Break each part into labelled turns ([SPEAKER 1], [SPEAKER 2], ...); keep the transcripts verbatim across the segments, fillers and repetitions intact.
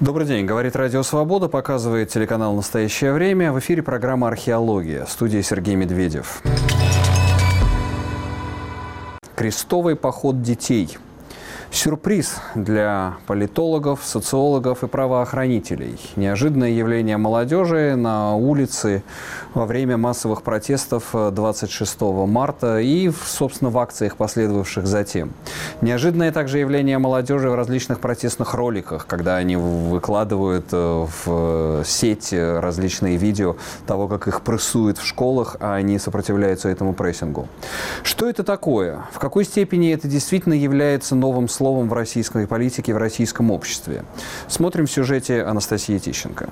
[SPEAKER 1] Добрый день. Говорит Радио Свобода, показывает телеканал «Настоящее время». В эфире программа «Археология». В студии Сергей Медведев. Крестовый поход детей. Сюрприз для политологов, социологов и правоохранителей. Неожиданное явление молодежи на улице во время массовых протестов двадцать шестого марта и, собственно, в акциях, последовавших затем. Неожиданное также явление молодежи в различных протестных роликах, когда они выкладывают в сеть различные видео того, как их прессуют в школах, а они сопротивляются этому прессингу. Что это такое? В какой степени это действительно является новым словом в российской политике, в российском обществе? Смотрим в сюжете Анастасии Тищенко.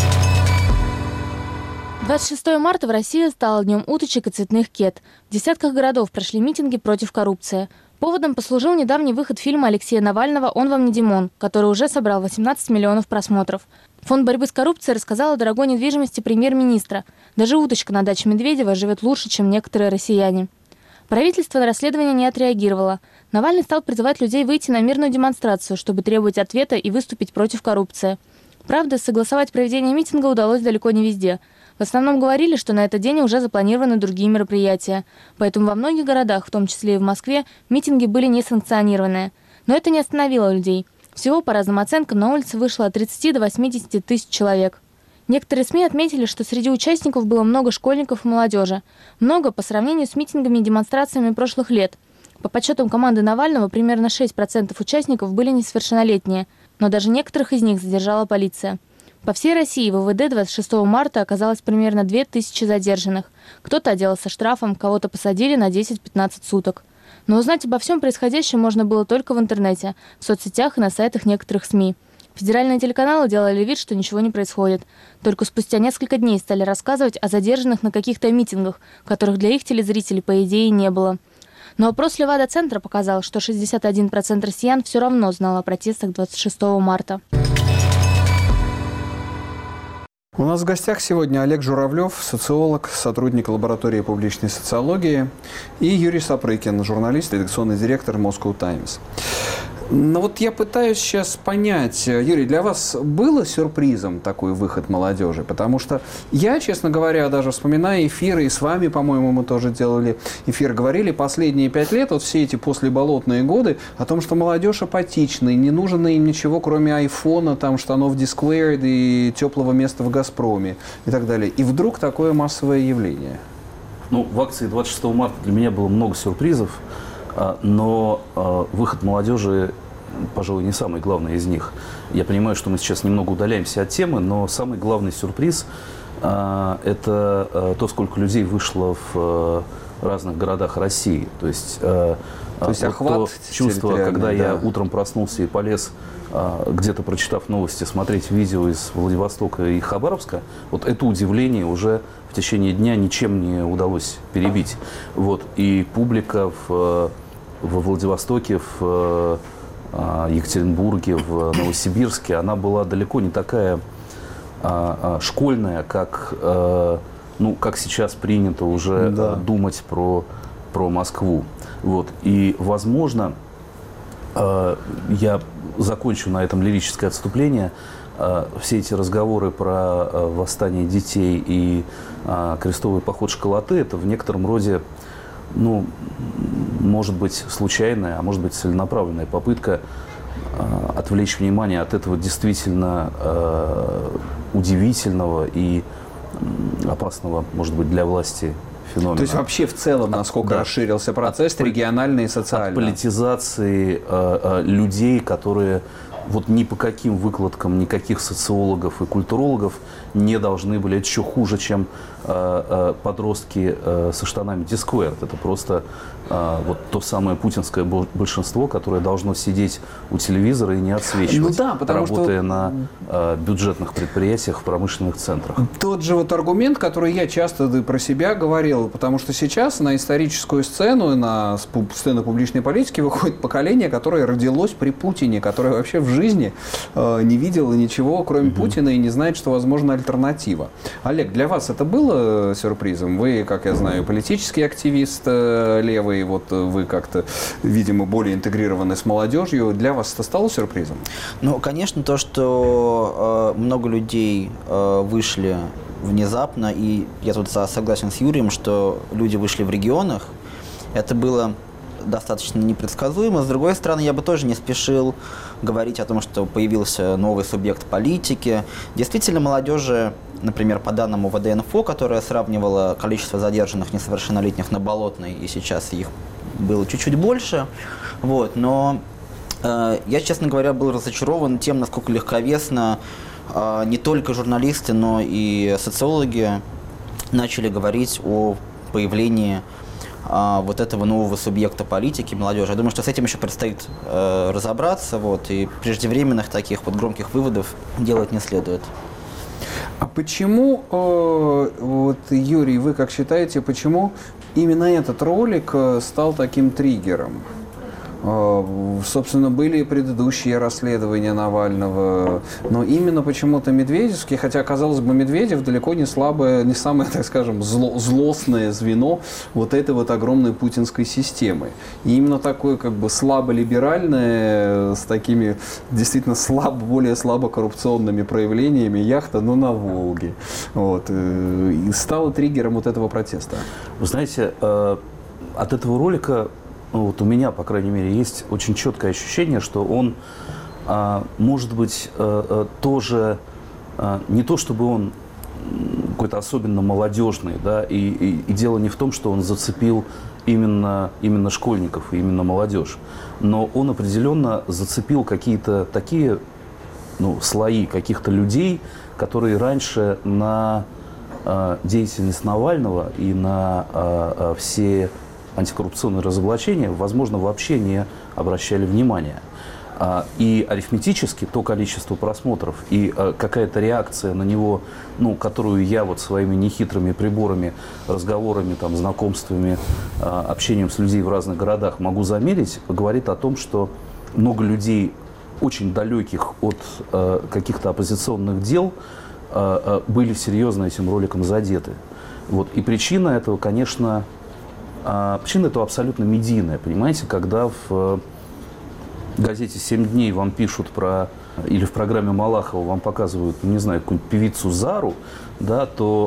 [SPEAKER 2] двадцать шестого марта в России стало днем уточек и цветных кет. В десятках городов прошли митинги против коррупции. Поводом послужил недавний выход фильма Алексея Навального «Он вам не Димон», который уже собрал восемнадцать миллионов просмотров. Фонд борьбы с коррупцией рассказал о дорогой недвижимости премьер-министра. Даже уточка на даче Медведева живет лучше, чем некоторые россияне. Правительство на расследование не отреагировало. Навальный стал призывать людей выйти на мирную демонстрацию, чтобы требовать ответа и выступить против коррупции. Правда, согласовать проведение митинга удалось далеко не везде. В основном говорили, что на этот день уже запланированы другие мероприятия. Поэтому во многих городах, в том числе и в Москве, митинги были несанкционированные. Но это не остановило людей. Всего, по разным оценкам, на улице вышло от тридцати до восьмидесяти тысяч человек. Некоторые СМИ отметили, что среди участников было много школьников и молодежи. Много по сравнению с митингами и демонстрациями прошлых лет. По подсчетам команды Навального, примерно шесть процентов участников были несовершеннолетние, но даже некоторых из них задержала полиция. По всей России в ВВД двадцать шестого марта оказалось примерно две тысячи задержанных. Кто-то отделался штрафом, кого-то посадили на десять-пятнадцать суток. Но узнать обо всем происходящем можно было только в интернете, в соцсетях и на сайтах некоторых СМИ. Федеральные телеканалы делали вид, что ничего не происходит. Только спустя несколько дней стали рассказывать о задержанных на каких-то митингах, которых для их телезрителей, по идее, не было. Но опрос Левада-центра показал, что шестьдесят один процент россиян все равно знал о протестах двадцать шестого марта.
[SPEAKER 1] У нас в гостях сегодня Олег Журавлев, социолог, сотрудник лаборатории публичной социологии, и Юрий Сапрыкин, журналист, редакционный директор Moscow Times. Но вот я пытаюсь сейчас понять, Юрий, для вас было сюрпризом такой выход молодежи? Потому что я, честно говоря, даже вспоминая эфиры, и с вами, по-моему, мы тоже делали эфир, говорили последние пять лет, вот все эти послеболотные годы, о том, что молодежь апатична, и не нужно им ничего, кроме айфона, там, штанов Disquared и теплого места в «Газпроме» и так далее. И вдруг такое массовое явление.
[SPEAKER 3] Ну, в акции двадцать шестого марта для меня было много сюрпризов. Но э, выход молодежи, пожалуй, не самый главный из них. Я понимаю, что мы сейчас немного удаляемся от темы, но самый главный сюрприз э, – это э, то, сколько людей вышло в э, разных городах России. То есть, э,
[SPEAKER 1] то есть
[SPEAKER 3] вот
[SPEAKER 1] охват
[SPEAKER 3] то чувство, когда
[SPEAKER 1] да.
[SPEAKER 3] я утром проснулся и полез, э, где-то прочитав новости, смотреть видео из Владивостока и Хабаровска, вот это удивление уже в течение дня ничем не удалось перебить. Вот. И публика в... во Владивостоке, в Екатеринбурге, в Новосибирске, она была далеко не такая а, а, школьная, как, а, ну, как сейчас принято уже да. думать про, про Москву. Вот. И, возможно, а, я закончу на этом лирическое отступление. А, все эти разговоры про а, восстание детей и а, крестовый поход школоты – это в некотором роде, ну, может быть, случайная, а может быть, целенаправленная попытка э, отвлечь внимание от этого действительно э, удивительного и опасного, может быть, для власти феномена.
[SPEAKER 1] То есть вообще в целом, насколько от, расширился процесс от, региональный и социальный?
[SPEAKER 3] От политизации э, э, людей, которые вот ни по каким выкладкам никаких социологов и культурологов не должны были. Это еще хуже, чем э, э, подростки э, со штанами Disquared. Это просто э, вот то самое путинское большинство, которое должно сидеть у телевизора и не отсвечивать,
[SPEAKER 1] ну да,
[SPEAKER 3] работая
[SPEAKER 1] что...
[SPEAKER 3] на э, бюджетных предприятиях в промышленных центрах.
[SPEAKER 1] Тот же вот аргумент, который я часто про себя говорил, потому что сейчас на историческую сцену, на сцену публичной политики выходит поколение, которое родилось при Путине, которое вообще в жизни э, не видела ничего, кроме угу. Путина, и не знает, что возможна альтернатива. Олег, для вас это было сюрпризом? Вы, как я знаю, политический активист э, левый, вот вы как-то, видимо, более интегрированы с молодежью. Для вас это стало сюрпризом?
[SPEAKER 4] Ну, конечно, то, что э, много людей э, вышли внезапно, и я тут согласен с Юрием, что люди вышли в регионах, это было достаточно непредсказуемо. С другой стороны, я бы тоже не спешил говорить о том, что появился новый субъект политики. Действительно, молодежи, например, по данным У вэ дэ инфо, которая сравнивала количество задержанных несовершеннолетних на Болотной, и сейчас их было чуть-чуть больше, вот, но э, я, честно говоря, был разочарован тем, насколько легковесно э, не только журналисты, но и социологи начали говорить о появлении а, вот этого нового субъекта политики, молодежи. Я думаю, что с этим еще предстоит э, разобраться, вот, и преждевременных таких вот громких выводов делать не следует.
[SPEAKER 1] А почему, э, вот, Юрий, вы как считаете, почему именно этот ролик стал таким триггером? Э, собственно, были предыдущие расследования Навального, но именно почему-то Медведевский, хотя, казалось бы, Медведев далеко не слабое, не самое, так скажем, зло, злостное звено вот этой вот огромной путинской системы. И именно такое, как бы, слабо-либеральное, с такими действительно слабо, более слабо коррупционными проявлениями яхта, но на Волге. Вот, и стало триггером вот этого протеста.
[SPEAKER 3] Вы знаете, от этого ролика, вот у меня, по крайней мере, есть очень четкое ощущение, что он, может быть, тоже не то, чтобы он какой-то особенно молодежный, да, и, и, и дело не в том, что он зацепил именно, именно школьников, именно молодежь, но он определенно зацепил какие-то такие, ну, слои каких-то людей, которые раньше на э, деятельность Навального и на э, э, все антикоррупционные разоблачения, возможно, вообще не обращали внимания. И арифметически то количество просмотров и какая-то реакция на него, ну, которую я вот своими нехитрыми приборами, разговорами, там, знакомствами, общением с людьми в разных городах могу замерить, говорит о том, что много людей, очень далеких от каких-то оппозиционных дел, были серьезно этим роликом задеты. Вот. И причина этого, конечно, причина этого абсолютно медийная, понимаете, когда в в газете «Семь дней» вам пишут про, или в программе Малахова вам показывают, ну, не знаю, какую-нибудь певицу Зару, да,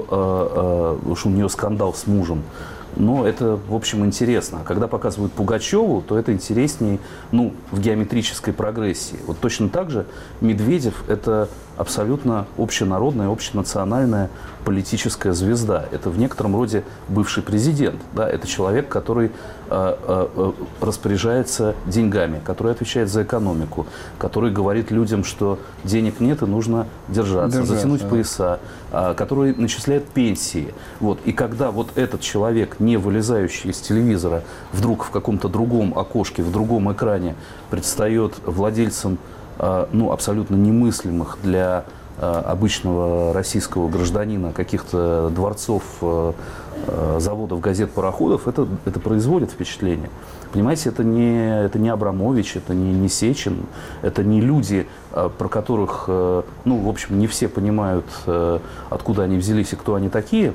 [SPEAKER 3] то э, э, уж у нее скандал с мужем. Но это, в общем, интересно. А когда показывают Пугачеву, то это интереснее, ну, в геометрической прогрессии. Вот точно так же Медведев – это абсолютно общенародная, общенациональная политическая звезда. Это в некотором роде бывший президент. Да? Это человек, который э, э, распоряжается деньгами, который отвечает за экономику, который говорит людям, что денег нет и нужно держаться, держаться затянуть да. пояса, э, который начисляет пенсии. Вот. И когда вот этот человек, не вылезающий из телевизора, вдруг в каком-то другом окошке, в другом экране предстает владельцем ну, абсолютно немыслимых для э, обычного российского гражданина каких-то дворцов, э, заводов, газет, пароходов, это, это производит впечатление. Понимаете, это не, это не Абрамович, это не, не Сечин, это не люди, э, про которых, э, ну, в общем, не все понимают, э, откуда они взялись и кто они такие.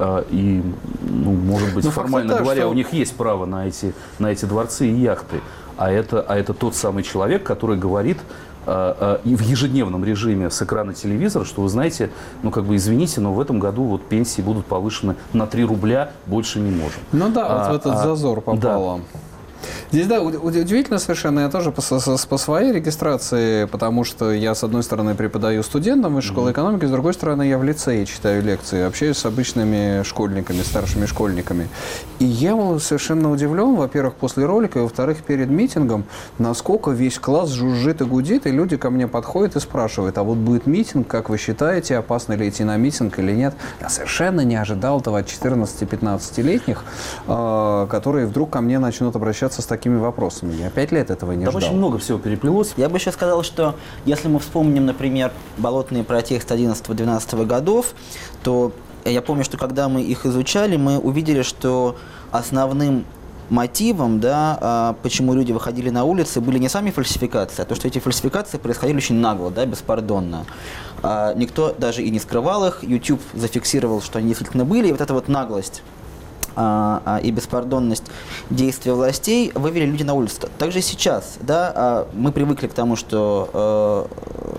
[SPEAKER 3] И, ну, может быть, Но формально факт, говоря, что... у них есть право на эти, на эти дворцы и яхты. А это, а это тот самый человек, который говорит э, э, в ежедневном режиме с экрана телевизора, что, вы знаете, ну, как бы, извините, но в этом году вот пенсии будут повышены на три рубля, больше не можем.
[SPEAKER 1] Ну да, а, вот в этот а, зазор попало.
[SPEAKER 3] Да.
[SPEAKER 1] Здесь, да, удивительно совершенно, я тоже по, по своей регистрации, потому что я, с одной стороны, преподаю студентам из школы экономики, с другой стороны, я в лицее читаю лекции, общаюсь с обычными школьниками, старшими школьниками. И я был совершенно удивлен, во-первых, после ролика, и, во-вторых, перед митингом, насколько весь класс жужжит и гудит, и люди ко мне подходят и спрашивают, а вот будет митинг, как вы считаете, опасно ли идти на митинг или нет? Я совершенно не ожидал этого от четырнадцати-пятнадцатилетних, которые вдруг ко мне начнут обращаться с такими вопросами. Я пять лет этого не
[SPEAKER 3] Там
[SPEAKER 1] ждал.
[SPEAKER 3] Там очень много всего переплелось.
[SPEAKER 4] Я бы еще сказал, что если мы вспомним, например, болотные протесты одиннадцатого-двенадцатого годов, то я помню, что когда мы их изучали, мы увидели, что основным мотивом, да, почему люди выходили на улицы, были не сами фальсификации, а то, что эти фальсификации происходили очень нагло, да, беспардонно. Никто даже и не скрывал их, YouTube зафиксировал, что они действительно были, и вот эта вот наглость и беспардонность действия властей вывели люди на улицу. Также и сейчас, да, мы привыкли к тому, что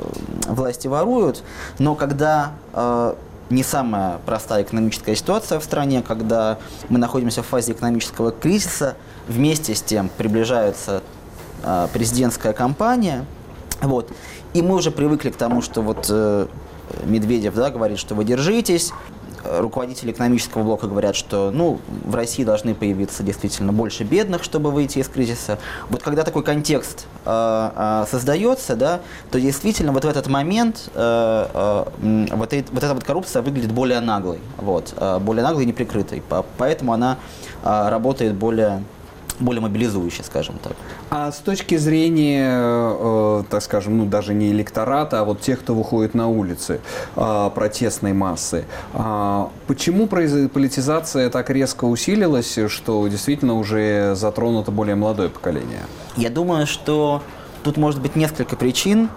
[SPEAKER 4] э, власти воруют, но когда э, не самая простая экономическая ситуация в стране, когда мы находимся в фазе экономического кризиса, вместе с тем приближается э, президентская кампания, вот, и мы уже привыкли к тому, что вот э, Медведев, да, говорит, что вы держитесь. Руководители экономического блока говорят, что ну, в России должны появиться действительно больше бедных, чтобы выйти из кризиса. Вот когда такой контекст э, э, создается, да, то действительно вот в этот момент э, э, вот, и, вот эта вот коррупция выглядит более наглой, вот, э, более наглой и неприкрытой. Поэтому она э, работает более... более мобилизующий, скажем так.
[SPEAKER 1] А с точки зрения, э, так скажем, ну даже не электората, а вот тех, кто выходит на улицы, э, протестной массы, э, почему политизация так резко усилилась, что действительно уже затронуто более молодое поколение?
[SPEAKER 4] Я думаю, что тут может быть несколько причин.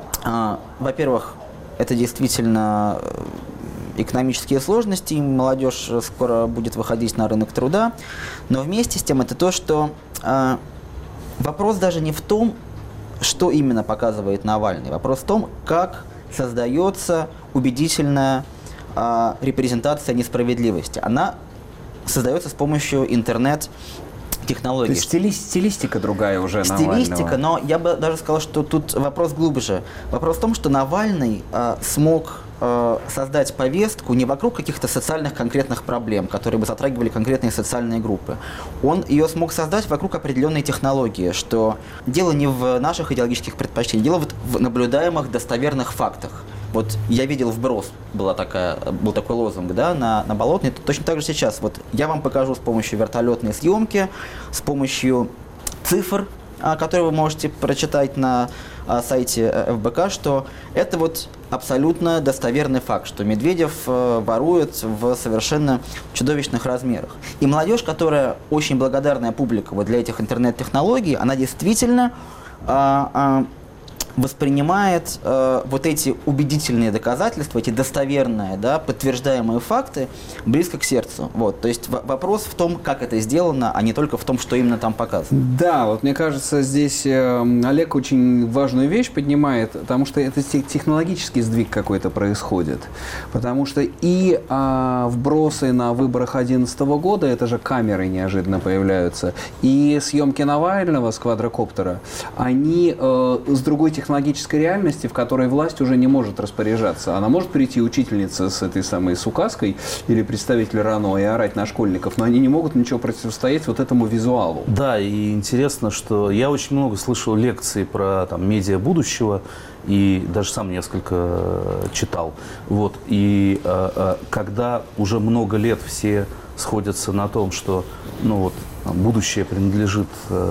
[SPEAKER 4] Э, во-первых, это действительно экономические сложности, молодежь скоро будет выходить на рынок труда, но вместе с тем это то, что э, вопрос даже не в том, что именно показывает Навальный, вопрос в том, как создается убедительная э, репрезентация несправедливости. Она создается с помощью интернет технологий.
[SPEAKER 1] То есть стили, стилистика другая уже
[SPEAKER 4] Стилистика,
[SPEAKER 1] Навального.
[SPEAKER 4] но я бы даже сказал, что тут вопрос глубже. Вопрос в том, что Навальный э, смог э, создать повестку не вокруг каких-то социальных конкретных проблем, которые бы затрагивали конкретные социальные группы. Он ее смог создать вокруг определенной технологии, что дело не в наших идеологических предпочтениях, дело вот в наблюдаемых достоверных фактах. Вот я видел вброс, была такая, был такой лозунг, да, на, на Болотной. Точно так же сейчас. Вот я вам покажу с помощью вертолетной съемки, с помощью цифр, а, которые вы можете прочитать на а, сайте эф бэ ка, что это вот абсолютно достоверный факт, что Медведев а, ворует в совершенно чудовищных размерах. И молодежь, которая очень благодарная публика вот для этих интернет-технологий, она действительно а, а, воспринимает э, вот эти убедительные доказательства, эти достоверные, да, подтверждаемые факты близко к сердцу. Вот. То есть в- вопрос в том, как это сделано, а не только в том, что именно там показано.
[SPEAKER 1] Да, вот мне кажется, здесь э, Олег очень важную вещь поднимает, потому что это технологический сдвиг какой-то происходит. Потому что и э, вбросы на выборах две тысячи одиннадцатого года, это же камеры неожиданно появляются, и съемки Навального с квадрокоптера, они э, с другой технологии, технологической реальности, в которой власть уже не может распоряжаться. Она может прийти учительница с этой самой с указкой или представитель РАНО и орать на школьников, но они не могут ничего противостоять вот этому визуалу.
[SPEAKER 3] Да, и интересно, что я очень много слышал лекций про там, медиа будущего, и даже сам несколько читал. Вот. И э, э, когда уже много лет все сходятся на том, что ну, вот, будущее принадлежит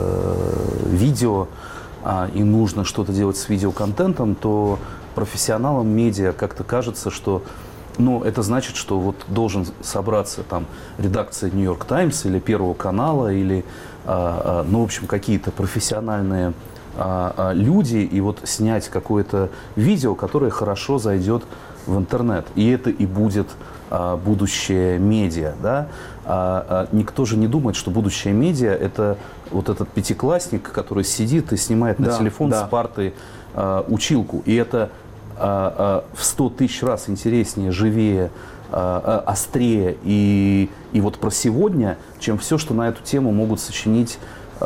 [SPEAKER 3] э, видео, и нужно что-то делать с видеоконтентом, то профессионалам медиа как-то кажется, что ну, это значит, что вот должен собраться там редакция «Нью-Йорк Таймс» или Первого канала, или, ну, в общем, какие-то профессиональные люди, и вот снять какое-то видео, которое хорошо зайдет в интернет. И это и будет а, будущее медиа. Да? А, а, никто же не думает, что будущее медиа – это вот этот пятиклассник, который сидит и снимает на
[SPEAKER 1] да,
[SPEAKER 3] телефон
[SPEAKER 1] да.
[SPEAKER 3] с парты а, училку. И это а, а, в сто тысяч раз интереснее, живее, а, а, острее и, и вот про сегодня, чем все, что на эту тему могут сочинить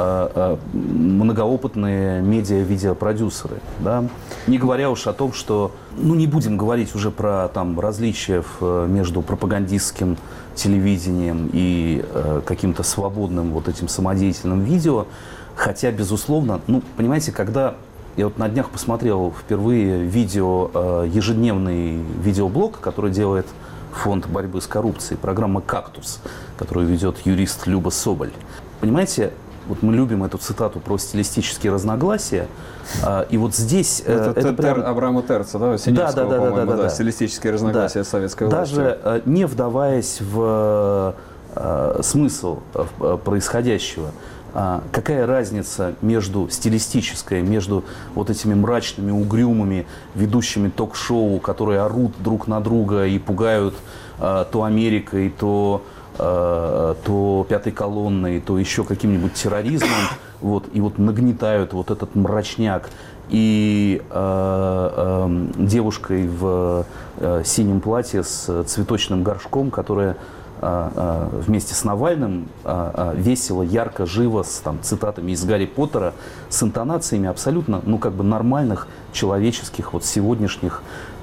[SPEAKER 3] многоопытные медиа-видеопродюсеры, да? Не говоря уж о том, что, ну, не будем говорить уже про там различия в, между пропагандистским телевидением и э, каким-то свободным вот этим самодеятельным видео, хотя, безусловно, ну, понимаете, когда я вот на днях посмотрел впервые видео, э, ежедневный видеоблог, который делает фонд борьбы с коррупцией, программа «Кактус», которую ведет юрист Люба Соболь. Понимаете, вот мы любим эту цитату про стилистические разногласия, а, и вот здесь
[SPEAKER 1] это, это
[SPEAKER 3] прям...
[SPEAKER 1] Тер, Абрама Терца, да, Синявского,
[SPEAKER 3] да, да, да,
[SPEAKER 1] по-моему,
[SPEAKER 3] да, да, да.
[SPEAKER 1] стилистические разногласия
[SPEAKER 3] да.
[SPEAKER 1] с советской властью.
[SPEAKER 3] Даже не вдаваясь в смысл происходящего. Какая разница между стилистической, между вот этими мрачными, угрюмыми ведущими ток-шоу, которые орут друг на друга и пугают то Америкой, то, то пятой колонной, то еще каким-нибудь терроризмом, вот, и вот нагнетают вот этот мрачняк. И э, э, девушкой в э, синем платье с цветочным горшком, которая э, э, вместе с Навальным э, э, весело, ярко, живо, с там, цитатами из Гарри Поттера, с интонациями абсолютно, ну, как бы нормальных, человеческих, вот сегодняшних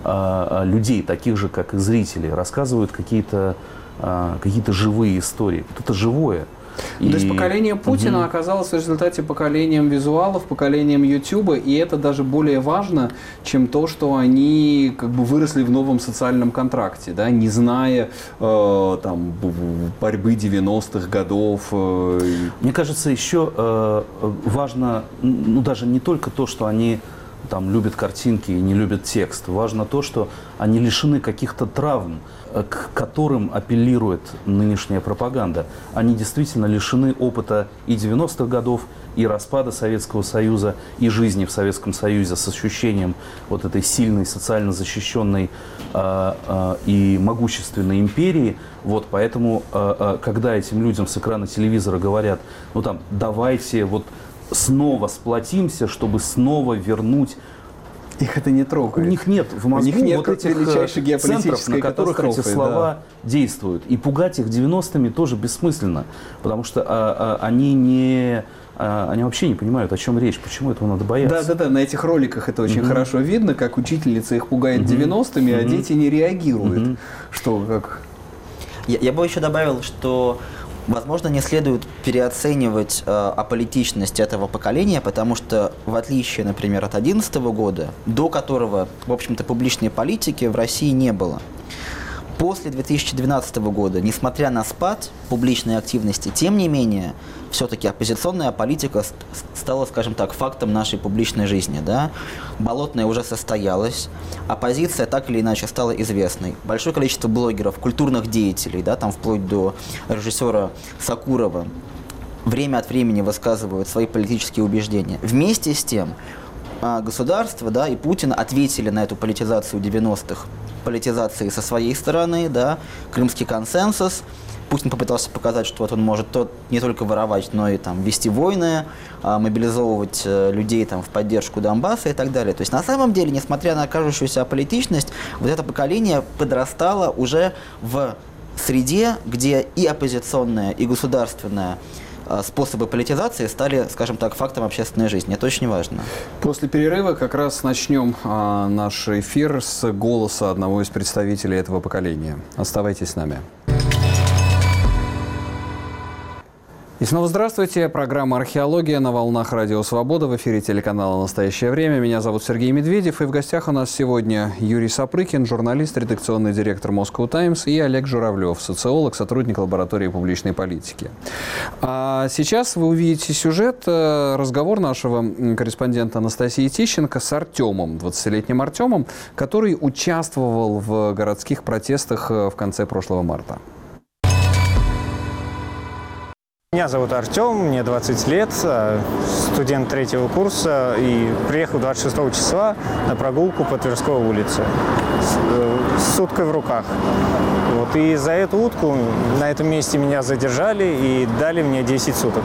[SPEAKER 3] э, людей, таких же, как и зрители, рассказывают какие-то э, какие-то живые истории. Вот это живое.
[SPEAKER 1] И... То есть поколение Путина угу. оказалось в результате поколением визуалов, поколением Ютуба, и это даже более важно, чем то, что они как бы выросли в новом социальном контракте, да, не зная э, там, борьбы девяностых годов. Э...
[SPEAKER 3] Мне кажется, еще э, важно, ну, даже не только то, что они там любят картинки и не любят текст. Важно то, что они лишены каких-то травм, к которым апеллирует нынешняя пропаганда. Они действительно лишены опыта и девяностых годов, и распада Советского Союза, и жизни в Советском Союзе с ощущением вот этой сильной, социально защищенной э, э, и могущественной империи. Вот, поэтому, э, э, когда этим людям с экрана телевизора говорят, ну там, давайте вот снова сплотимся, чтобы снова вернуть.
[SPEAKER 1] Их это не трогает.
[SPEAKER 3] У них нет в мозгу
[SPEAKER 1] нет
[SPEAKER 3] вот этих центров, на которых эти слова да. действуют. И пугать их девяностыми тоже бессмысленно, потому что а, а, они не... Они вообще не понимают, о чем речь, почему этого надо бояться.
[SPEAKER 1] Да, да, да, на этих роликах это очень mm-hmm. хорошо видно, как учительница их пугает mm-hmm. девяностыми, mm-hmm. а дети не реагируют. Mm-hmm. Что, как?
[SPEAKER 4] Я, я бы еще добавил, что возможно, не следует переоценивать э, аполитичность этого поколения, потому что, в отличие, например, от две тысячи одиннадцатого года, до которого, в общем-то, публичной политики в России не было, после две тысячи двенадцатого года, несмотря на спад публичной активности, тем не менее, все-таки оппозиционная политика стала, скажем так, фактом нашей публичной жизни. Да? Болотная уже состоялась, оппозиция так или иначе стала известной. Большое количество блогеров, культурных деятелей, да, там вплоть до режиссера Сакурова, время от времени высказывают свои политические убеждения. Вместе с тем, государство, да, и Путин ответили на эту политизацию девяностых, политизации со своей стороны, да, Крымский консенсус. Путин попытался показать, что вот он может тот, не только воровать, но и там, вести войны, а, мобилизовывать а, людей там, в поддержку Донбасса и так далее. То есть на самом деле, несмотря на кажущуюся аполитичность, вот это поколение подрастало уже в среде, где и оппозиционная, и государственная способы политизации стали, скажем так, фактом общественной жизни. Это очень важно.
[SPEAKER 1] После перерыва как раз начнем а, наш эфир с голоса одного из представителей этого поколения. Оставайтесь с нами. И снова здравствуйте. Программа «Археология» на волнах Радио Свобода. В эфире телеканала «Настоящее время». Меня зовут Сергей Медведев. И в гостях у нас сегодня Юрий Сапрыкин, журналист, редакционный директор Moscow Times, и Олег Журавлев, социолог, сотрудник лаборатории публичной политики. А сейчас вы увидите сюжет, разговор нашего корреспондента Анастасии Тищенко с Артемом, двадцатилетним Артемом, который участвовал в городских протестах в конце прошлого марта.
[SPEAKER 5] Меня зовут Артем, мне двадцать лет, студент третьего курса, и приехал двадцать шестого числа на прогулку по Тверской улице с, с уткой в руках. Вот, и за эту утку на этом месте меня задержали и дали мне десять суток.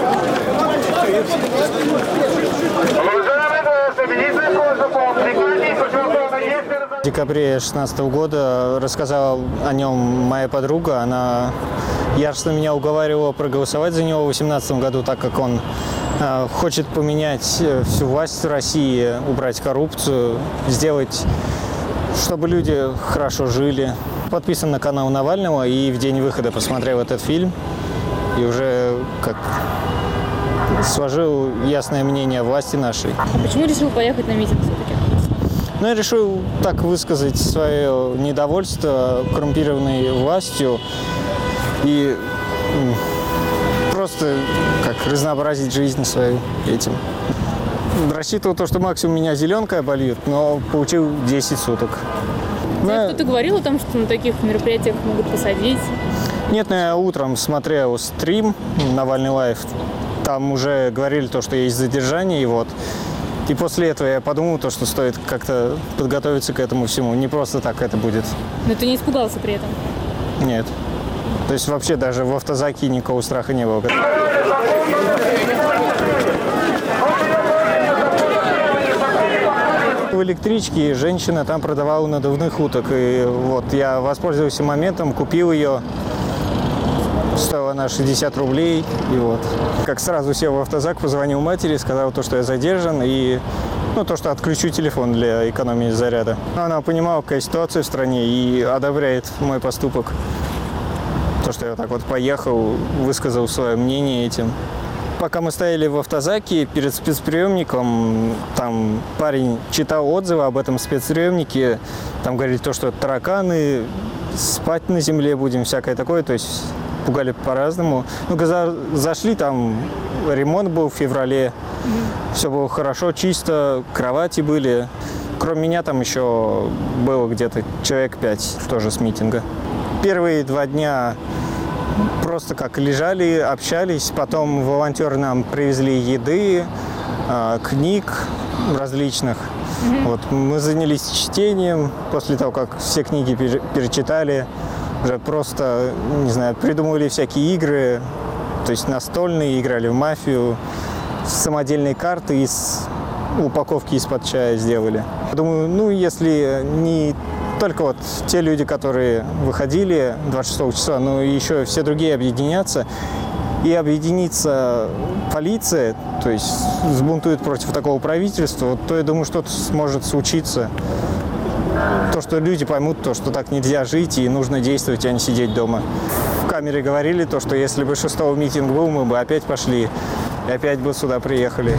[SPEAKER 5] В декабре две тысячи шестнадцатого года рассказала о нем моя подруга. Она яростно меня уговаривала проголосовать за него в две тысячи восемнадцатом году, так как он э, хочет поменять всю власть в России, убрать коррупцию, сделать, чтобы люди хорошо жили. Подписан на канал Навального и в день выхода посмотрел этот фильм и уже как сложил ясное мнение о власти нашей.
[SPEAKER 2] А почему решил поехать на митинг все-таки?
[SPEAKER 5] Ну, я решил так высказать свое недовольство коррумпированной властью и просто как разнообразить жизнь свою этим. Рассчитывал то, что максимум меня зеленкой обольют, но получил десять суток.
[SPEAKER 2] Тебе кто-то говорил о том, что на таких мероприятиях могут посадить?
[SPEAKER 5] Нет, но я утром смотрел стрим «Навальный лайв». Там уже говорили то, что есть задержание, и вот. И после этого я подумал, то, что стоит как-то подготовиться к этому всему. Не просто так это будет.
[SPEAKER 6] Но ты не испугался при этом?
[SPEAKER 5] Нет. То есть вообще даже в автозаке никакого страха не было. В электричке женщина там продавала надувных уток. И вот я воспользовался моментом, купил ее. Стоила она шестьдесят рублей. И вот. Как сразу сел в автозак, позвонил матери, сказал то, что я задержан. И ну, то, что отключу телефон для экономии заряда. Она понимала, какая ситуация в стране, и одобряет мой поступок. То, что я вот так вот поехал, высказал свое мнение этим. Пока мы стояли в автозаке перед спецприемником, там парень читал отзывы об этом спецприемнике. Там говорили то, что тараканы, спать на земле будем, всякое такое. То есть пугали по-разному. Ну, когда зашли, там ремонт был в феврале. Mm-hmm. Все было хорошо, чисто, кровати были. Кроме меня там еще было где-то человек пять тоже с митинга. Первые два дня просто как лежали, общались. Потом волонтеры нам привезли еды, книг различных. Mm-hmm. Вот, мы занялись чтением. После того, как все книги перечитали, уже просто, не знаю, придумывали всякие игры. То есть настольные, играли в мафию. Самодельные карты из упаковки из-под чая сделали. Думаю, ну, если не только вот те люди, которые выходили двадцать шестого числа, но еще все другие объединятся, и объединится полиция, то есть сбунтует против такого правительства, вот, то я думаю, что-то сможет случиться. То, что люди поймут, то, что так нельзя жить и нужно действовать, а не сидеть дома. В камере говорили то, что если бы шестого митинг был, мы бы опять пошли и опять бы сюда приехали.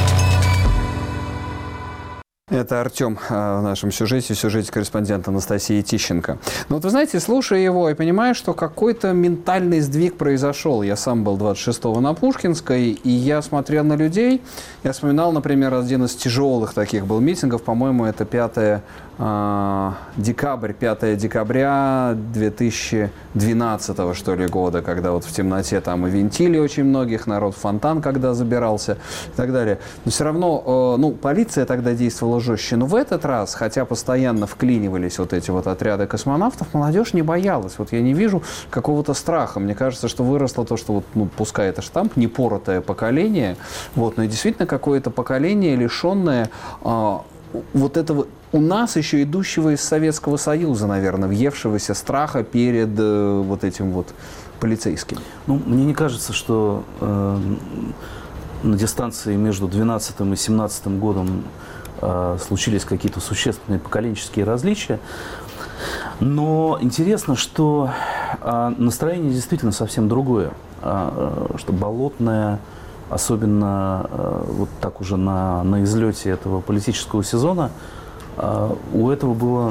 [SPEAKER 1] Это Артем в нашем сюжете, в сюжете корреспондента Анастасии Тищенко. Но вот вы знаете, слушая его, я понимаю, что какой-то ментальный сдвиг произошел. Я сам был двадцать шестого на Пушкинской, и я смотрел на людей. Я вспоминал, например, один из тяжелых таких был митингов, по-моему, это пятое декабрь, пятое декабря две тысячи двенадцатого, что ли, года, когда вот в темноте там и винтили очень многих, народ в фонтан когда забирался и так далее. Но все равно, ну, полиция тогда действовала жестче. Но в этот раз, хотя постоянно вклинивались вот эти вот отряды космонавтов, молодежь не боялась. Вот я не вижу какого-то страха. Мне кажется, что выросло то, что вот, ну, пускай это штамп, непоротое поколение, вот, но и действительно какое-то поколение, лишенное а, вот этого у нас еще идущего из Советского Союза, наверное, въевшегося страха перед э, вот этим вот полицейским.
[SPEAKER 3] Ну, мне не кажется, что э, на дистанции между двенадцатым и семнадцатым годом э, случились какие-то существенные поколенческие различия. Но интересно, что э, настроение действительно совсем другое. Э, что болотное, особенно э, вот так уже на, на излете этого политического сезона, Uh, у этого было,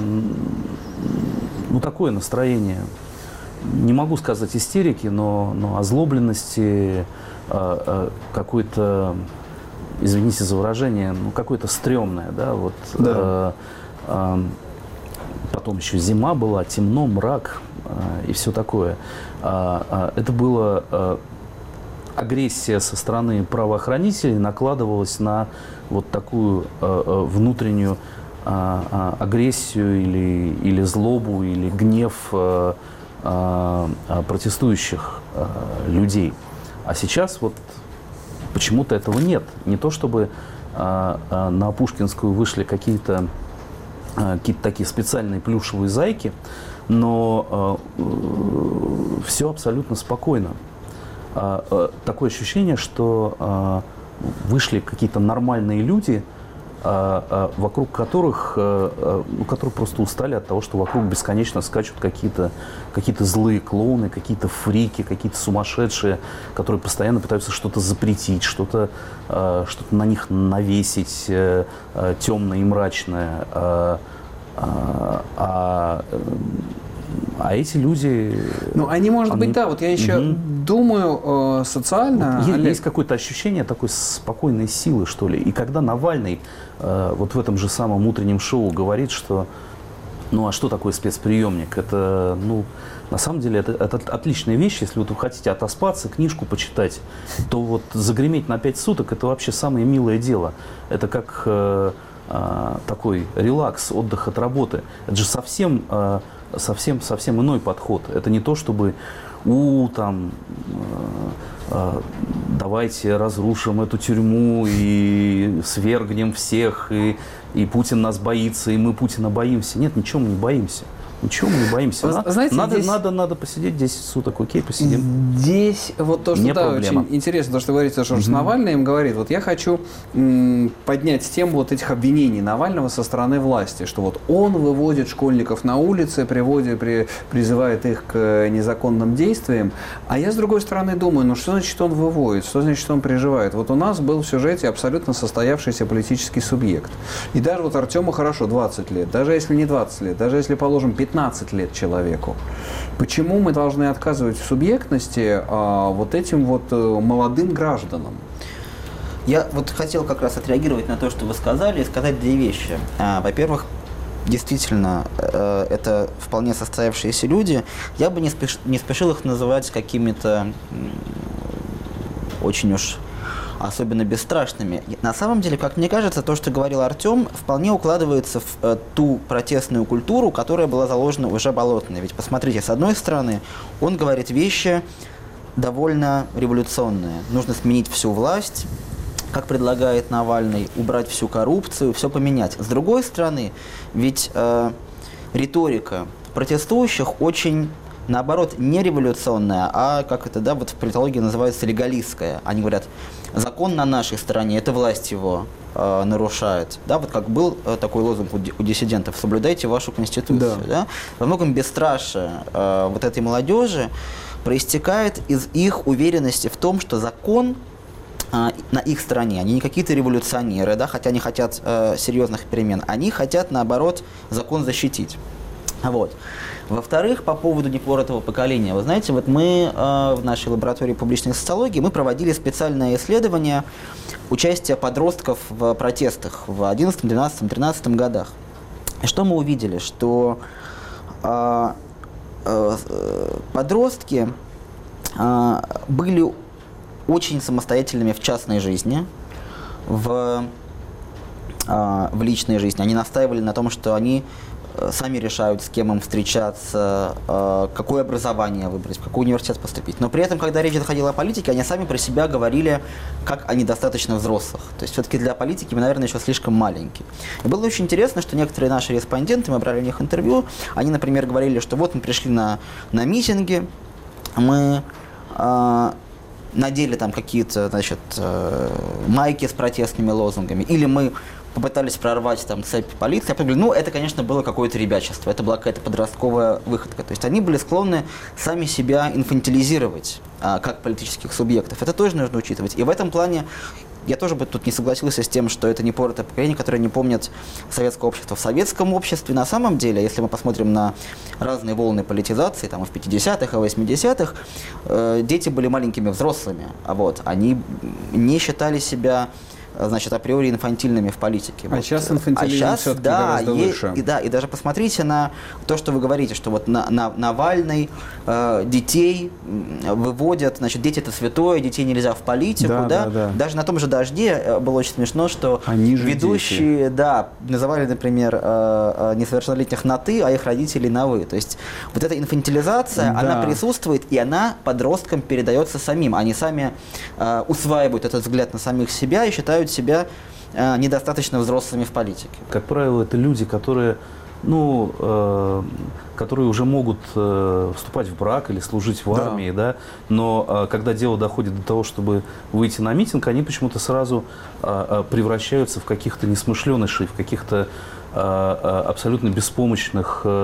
[SPEAKER 3] ну, такое настроение, не могу сказать истерики, но, но озлобленности, uh, uh, какой-то, извините за выражение, ну, какое-то стрёмное, да, вот. Да. Uh, uh, потом еще зима была, темно, мрак uh, и все такое. Uh, uh, это было uh, агрессия со стороны правоохранителей накладывалась на вот такую uh, uh, внутреннюю А, а, агрессию или, или злобу, или гнев а, а, протестующих а, людей. А сейчас вот почему-то этого нет. Не то чтобы а, а, на Пушкинскую вышли какие-то а, какие-то такие специальные плюшевые зайки, но а, а, все абсолютно спокойно. А, а, такое ощущение, что а, вышли какие-то нормальные люди, вокруг которых, ну, которые просто устали от того, что вокруг бесконечно скачут какие-то какие-то злые клоуны, какие-то фрики, какие-то сумасшедшие, которые постоянно пытаются что-то запретить, что-то что-то на них навесить темное и мрачное. А, а, а эти люди...
[SPEAKER 1] Ну, они, может
[SPEAKER 3] они...
[SPEAKER 1] быть, да. Вот я еще угу. думаю э, социально...
[SPEAKER 3] Вот
[SPEAKER 1] Олег...
[SPEAKER 3] Есть какое-то ощущение такой спокойной силы, что ли. И когда Навальный э, вот в этом же самом утреннем шоу говорит, что Ну а что такое спецприемник? Это, ну, на самом деле, это, это отличная вещь. Если вот вы хотите отоспаться, книжку почитать, то вот загреметь на пять суток – это вообще самое милое дело. Это как э, э, такой релакс, отдых от работы. Это же совсем, э, совсем, совсем иной подход. Это не то, чтобы у там э, э, давайте разрушим эту тюрьму и свергнем всех, и, и Путин нас боится, и мы Путина боимся. Нет, ничего мы не боимся. Ничего мы не боимся.
[SPEAKER 1] Вы
[SPEAKER 3] надо,
[SPEAKER 1] знаете,
[SPEAKER 3] надо,
[SPEAKER 1] здесь...
[SPEAKER 3] надо, надо посидеть десять суток, окей, посидим.
[SPEAKER 1] Здесь вот то, что
[SPEAKER 3] Не
[SPEAKER 1] да,
[SPEAKER 3] проблема.
[SPEAKER 1] очень интересно, то, что говорится, что mm-hmm. Навальный им говорит, вот я хочу м, поднять тему вот этих обвинений Навального со стороны власти, что вот он выводит школьников на улицы, приводит, при, призывает их к незаконным действиям, а я с другой стороны думаю, ну что значит он выводит, что значит он приживает? Вот у нас был в сюжете абсолютно состоявшийся политический субъект. И даже вот Артему хорошо, двадцать лет, даже если не двадцать лет, даже если, положим, пятнадцать лет человеку. Почему мы должны отказывать в субъектности а, вот этим вот а, молодым гражданам?
[SPEAKER 4] Я вот хотел как раз отреагировать на то, что вы сказали, и сказать две вещи. А, во-первых, действительно, э, это вполне состоявшиеся люди. Я бы не, спеш... не спешил их называть какими-то м- очень уж особенно бесстрашными. На самом деле, как мне кажется, то, что говорил Артем, вполне укладывается в э, ту протестную культуру, которая была заложена уже Болотной. Ведь посмотрите, с одной стороны, он говорит вещи довольно революционные. Нужно сменить всю власть, как предлагает Навальный, убрать всю коррупцию, все поменять. С другой стороны, ведь э, риторика протестующих очень, наоборот, не революционная, а, как это, да, вот в политологии называется, легалистская. Они говорят, закон на нашей стороне, это власть его э, нарушает. Да, вот как был э, такой лозунг у, у диссидентов, соблюдайте вашу конституцию. Да. Да? Во многом бесстрашие э, вот этой молодежи проистекает из их уверенности в том, что закон э, на их стороне. Они не какие-то революционеры, да, хотя они хотят э, серьезных перемен. Они хотят, наоборот, закон защитить. Вот. Во-вторых, по поводу непоротого поколения. Вы знаете, вот мы э, в нашей лаборатории публичной социологии мы проводили специальное исследование участия подростков в протестах в одиннадцатом, двенадцатом, тринадцатом годах. И что мы увидели? Что э, э, подростки э, были очень самостоятельными в частной жизни, в, э, в личной жизни. Они настаивали на том, что они сами решают, с кем им встречаться, какое образование выбрать, в какой университет поступить. Но при этом, когда речь заходила о политике, они сами про себя говорили, как они достаточно взрослых. То есть все-таки для политики мы, наверное, еще слишком маленькие. И было очень интересно, что некоторые наши респонденты, мы брали у них интервью, они, например, говорили, что вот мы пришли на, на митинги, мы э, надели там какие-то, значит, э, майки с протестными лозунгами, или мы попытались прорвать там цепь полиции, я говорю, ну, это, конечно, было какое-то ребячество, это была какая-то подростковая выходка. То есть они были склонны сами себя инфантилизировать, а, как политических субъектов. Это тоже нужно учитывать. И в этом плане я тоже бы тут не согласился с тем, что это непоротое поколение, которое не помнит советское общество. В советском обществе на самом деле, если мы посмотрим на разные волны политизации, там и в пятидесятых, и в восьмидесятых, э, дети были маленькими взрослыми, а вот, они не считали себя, значит, априори инфантильными в политике.
[SPEAKER 1] А
[SPEAKER 4] вот.
[SPEAKER 1] сейчас инфантилизм
[SPEAKER 4] а сейчас,
[SPEAKER 1] все-таки
[SPEAKER 4] да,
[SPEAKER 1] гораздо
[SPEAKER 4] е-
[SPEAKER 1] выше.
[SPEAKER 4] И, да, и даже посмотрите на то, что вы говорите, что вот на, на, Навальный э, детей выводят, значит, дети это святое, детей нельзя в политику,
[SPEAKER 1] да,
[SPEAKER 4] да?
[SPEAKER 1] Да, да.
[SPEAKER 4] Даже на том же «Дожде» было очень смешно, что
[SPEAKER 1] Они же
[SPEAKER 4] ведущие,
[SPEAKER 1] дети.
[SPEAKER 4] да, называли, например, э, несовершеннолетних на «ты», а их родителей на «вы». То есть вот эта инфантилизация,
[SPEAKER 1] да.
[SPEAKER 4] она присутствует, и она подросткам передается самим. Они сами э, усваивают этот взгляд на самих себя и считают себя недостаточно взрослыми в политике.
[SPEAKER 3] Как правило, это люди, которые, ну, э, которые уже могут э, вступать в брак или служить в армии, да, да? Но э, когда дело доходит до того, чтобы выйти на митинг, они почему-то сразу э, превращаются в каких-то несмышленышей, в каких-то э, абсолютно беспомощных э,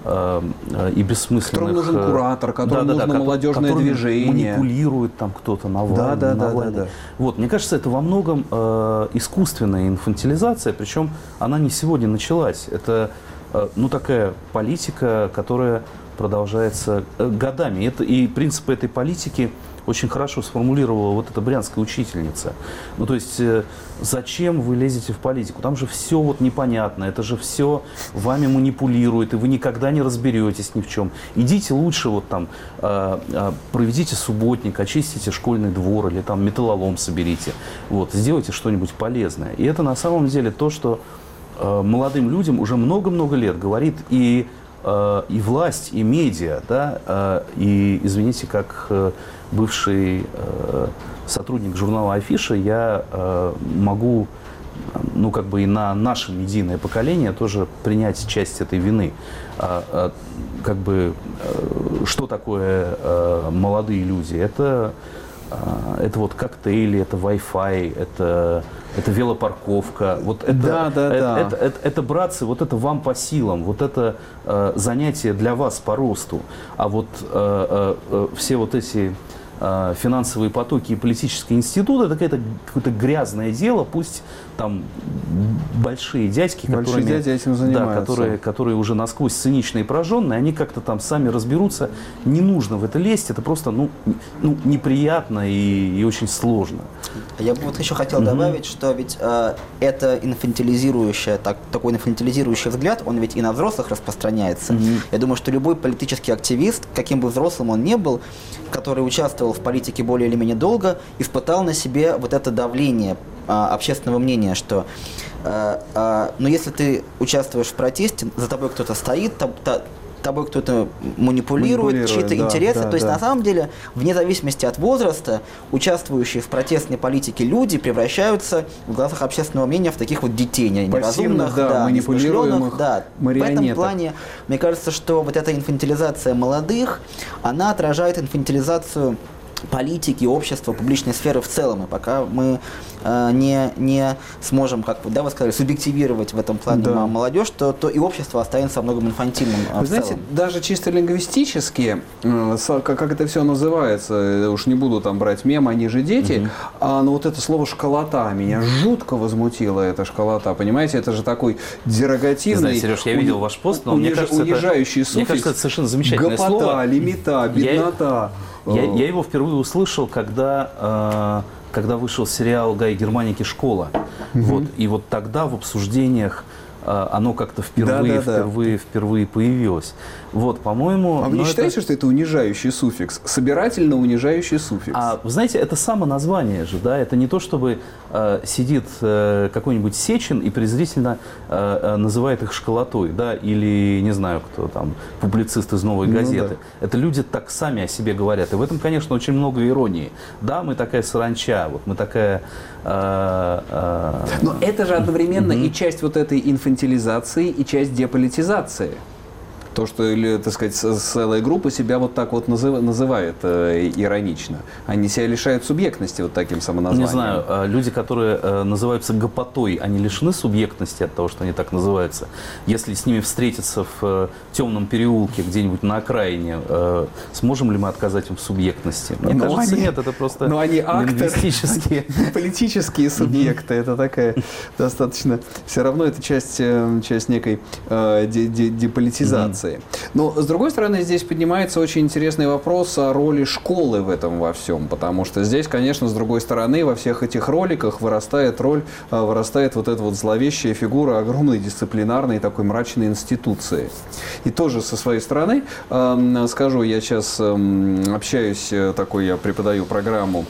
[SPEAKER 3] и бессмысленных.
[SPEAKER 1] Которому нужен куратор, которому
[SPEAKER 3] да, да,
[SPEAKER 1] нужно
[SPEAKER 3] да,
[SPEAKER 1] молодежное движение.
[SPEAKER 3] Манипулирует там кто-то Навальный.
[SPEAKER 1] Да, да, да,
[SPEAKER 3] Навальный.
[SPEAKER 1] да, да.
[SPEAKER 3] Вот, мне кажется, это во многом э, искусственная инфантилизация, причем она не сегодня началась. Это э, ну, такая политика, которая продолжается годами. Это, и принципы этой политики очень хорошо сформулировала вот эта брянская учительница. Ну, то есть, э, зачем вы лезете в политику? Там же все вот непонятно, это же все вами манипулирует, и вы никогда не разберетесь ни в чем. Идите лучше вот там, э, э, проведите субботник, очистите школьный двор или там металлолом соберите. Вот, сделайте что-нибудь полезное. И это на самом деле то, что э, молодым людям уже много-много лет говорит и, э, и власть, и медиа, да, э, и, извините, как... Э, бывший э, сотрудник журнала «Афиша», я э, могу, ну, как бы и на наше медийное поколение тоже принять часть этой вины. А, а, как бы, э, что такое э, молодые люди? Это, э, это вот коктейли, это Wi-Fi, это, это велопарковка. Вот это,
[SPEAKER 1] да, да,
[SPEAKER 3] это,
[SPEAKER 1] да.
[SPEAKER 3] Это, это, это, братцы, вот это вам по силам, вот это э, занятие для вас по росту. А вот э, э, все вот эти... финансовые потоки и политические институты, это какое-то, какое-то грязное дело, пусть там большие дядьки,
[SPEAKER 1] большие
[SPEAKER 3] которыми,
[SPEAKER 1] дяди этим занимаются.
[SPEAKER 3] Да, которые, которые уже насквозь циничные и прожженные, они как-то там сами разберутся. Не нужно в это лезть, это просто ну, ну, неприятно и, и очень сложно.
[SPEAKER 4] Я бы вот еще хотел mm-hmm. добавить, что ведь э, это инфантилизирующее, так, такой инфантилизирующий взгляд, он ведь и на взрослых распространяется. Mm-hmm. Я думаю, что любой политический активист, каким бы взрослым он ни был, который участвовал в политике более или менее долго, испытал на себе вот это давление а, общественного мнения, что а, а, ну, если ты участвуешь в протесте, за тобой кто-то стоит, та, та, тобой кто-то манипулирует,
[SPEAKER 1] манипулирует
[SPEAKER 4] чьи-то
[SPEAKER 1] да,
[SPEAKER 4] интересы.
[SPEAKER 1] да,
[SPEAKER 4] То есть,
[SPEAKER 1] да.
[SPEAKER 4] на самом деле, вне зависимости от возраста, участвующие в протестной политике люди превращаются в глазах общественного мнения в таких вот детей неразумных,
[SPEAKER 1] да,
[SPEAKER 4] да,
[SPEAKER 1] манипулируемых
[SPEAKER 4] да.
[SPEAKER 1] марионеток.
[SPEAKER 4] В этом плане, мне кажется, что вот эта инфантилизация молодых, она отражает инфантилизацию политики, общества, публичной сферы в целом. И пока мы э, не, не сможем, как да, вы сказали, субъективировать в этом плане
[SPEAKER 1] да.
[SPEAKER 4] молодежь, то, то и общество останется во многом инфантильным.
[SPEAKER 1] Вы знаете,
[SPEAKER 4] целом.
[SPEAKER 1] даже чисто лингвистически, э, как, как это все называется, уж не буду там брать мем, они же дети, mm-hmm. а, но вот это слово «школота» меня жутко возмутило, эта школота, понимаете, это же такой дерогативный,
[SPEAKER 3] Знаете, Сереж, я видел ваш пост, но
[SPEAKER 1] униж,
[SPEAKER 3] мне кажется,
[SPEAKER 1] унижающий
[SPEAKER 3] это,
[SPEAKER 1] суффикс.
[SPEAKER 3] мне кажется, это совершенно замечательное
[SPEAKER 1] гопота,
[SPEAKER 3] слово.
[SPEAKER 1] лимита, беднота.
[SPEAKER 3] Я, я, я его впервые услышал, когда, э, когда вышел сериал Гай Германики «Школа». Mm-hmm. Вот, и вот тогда в обсуждениях э, оно как-то впервые,
[SPEAKER 1] да, да,
[SPEAKER 3] впервые,
[SPEAKER 1] да.
[SPEAKER 3] впервые появилось. Вот, по-моему...
[SPEAKER 1] А вы не
[SPEAKER 3] это...
[SPEAKER 1] считаете, что это унижающий суффикс? Собирательно унижающий суффикс.
[SPEAKER 3] А вы знаете, это само название же, да? Это не то, чтобы э, сидит э, какой-нибудь Сечин и презрительно э, э, называет их школотой, да? Или, не знаю, кто там, публицист из «Новой газеты».
[SPEAKER 1] Ну, да.
[SPEAKER 3] Это люди так сами о себе говорят. И в этом, конечно, очень много иронии. Да, мы такая саранча, вот мы такая... Э, э...
[SPEAKER 1] Но это же одновременно
[SPEAKER 3] mm-hmm.
[SPEAKER 1] и часть вот этой инфантилизации, и часть деполитизации. То, что, или, так сказать, целая группа себя вот так вот назыв, называет э, иронично. Они себя лишают субъектности вот таким самоназванием.
[SPEAKER 3] Не знаю, э, люди, которые э, называются гопотой, они лишены субъектности от того, что они так называются. Если с ними встретиться в э, темном переулке где-нибудь на окраине, э, сможем ли мы отказать им в субъектности? Мне
[SPEAKER 1] но
[SPEAKER 3] кажется,
[SPEAKER 1] они,
[SPEAKER 3] нет, это просто
[SPEAKER 1] но они акторы,
[SPEAKER 3] лингвистические.
[SPEAKER 1] Политические субъекты. Это такая достаточно... Все равно это часть, часть некой э, деполитизации. Но, с другой стороны, здесь поднимается очень интересный вопрос о роли школы в этом во всем, потому что здесь, конечно, с другой стороны, во всех этих роликах вырастает роль, вырастает вот эта вот зловещая фигура огромной дисциплинарной такой мрачной институции. И тоже со своей стороны, э, скажу, я сейчас э, общаюсь, такой я преподаю программу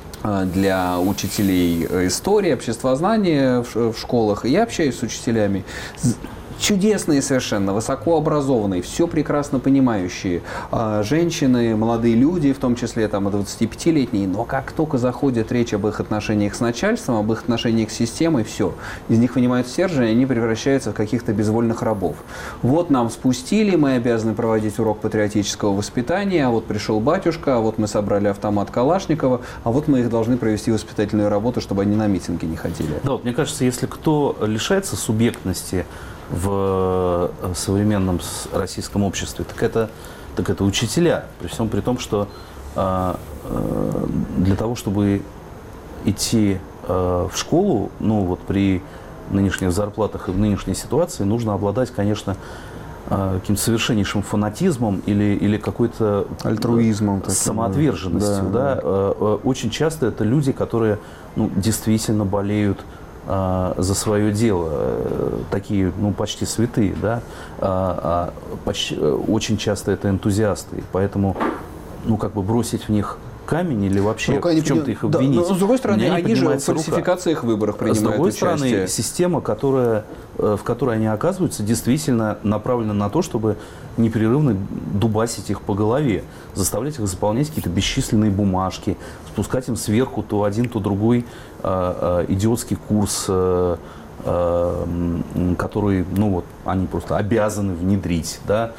[SPEAKER 1] для учителей истории, обществознания в, в школах, и я общаюсь с учителями. Чудесные совершенно, высокообразованные, все прекрасно понимающие э, женщины, молодые люди, в том числе там двадцатипятилетние, но как только заходит речь об их отношениях с начальством, об их отношениях с системой, все, из них вынимают стержень, и они превращаются в каких-то безвольных рабов. Вот нам спустили, мы обязаны проводить урок патриотического воспитания, а вот пришел батюшка, а вот мы собрали автомат Калашникова, а вот мы их должны провести воспитательную работу, чтобы они на митинги не ходили.
[SPEAKER 3] Да, вот мне кажется, если кто лишается субъектности в современном российском обществе, так это, так это учителя. При всем при том, что э, э, для того, чтобы идти э, в школу, ну вот при нынешних зарплатах и в нынешней ситуации, нужно обладать, конечно, каким-то совершеннейшим фанатизмом или, или какой-то
[SPEAKER 1] альтруизмом, таким,
[SPEAKER 3] самоотверженностью. Да, да. Да. Очень часто это люди, которые ну, действительно болеют а, за свое дело, такие ну, почти святые. Да? А, а, почти, очень часто это энтузиасты, поэтому ну, как бы бросить в них камень или вообще
[SPEAKER 1] ну,
[SPEAKER 3] в чем-то их обвинить.
[SPEAKER 1] Да, но, с другой стороны, они же в
[SPEAKER 3] рука.
[SPEAKER 1] фальсификациях выборов принимают
[SPEAKER 3] С другой
[SPEAKER 1] участие.
[SPEAKER 3] стороны, система, которая, в которой они оказываются, действительно направлена на то, чтобы непрерывно дубасить их по голове, заставлять их заполнять какие-то бесчисленные бумажки, спускать им сверху то один, то другой э, э, идиотский курс, э, э, который ну, вот, они просто обязаны внедрить. Да?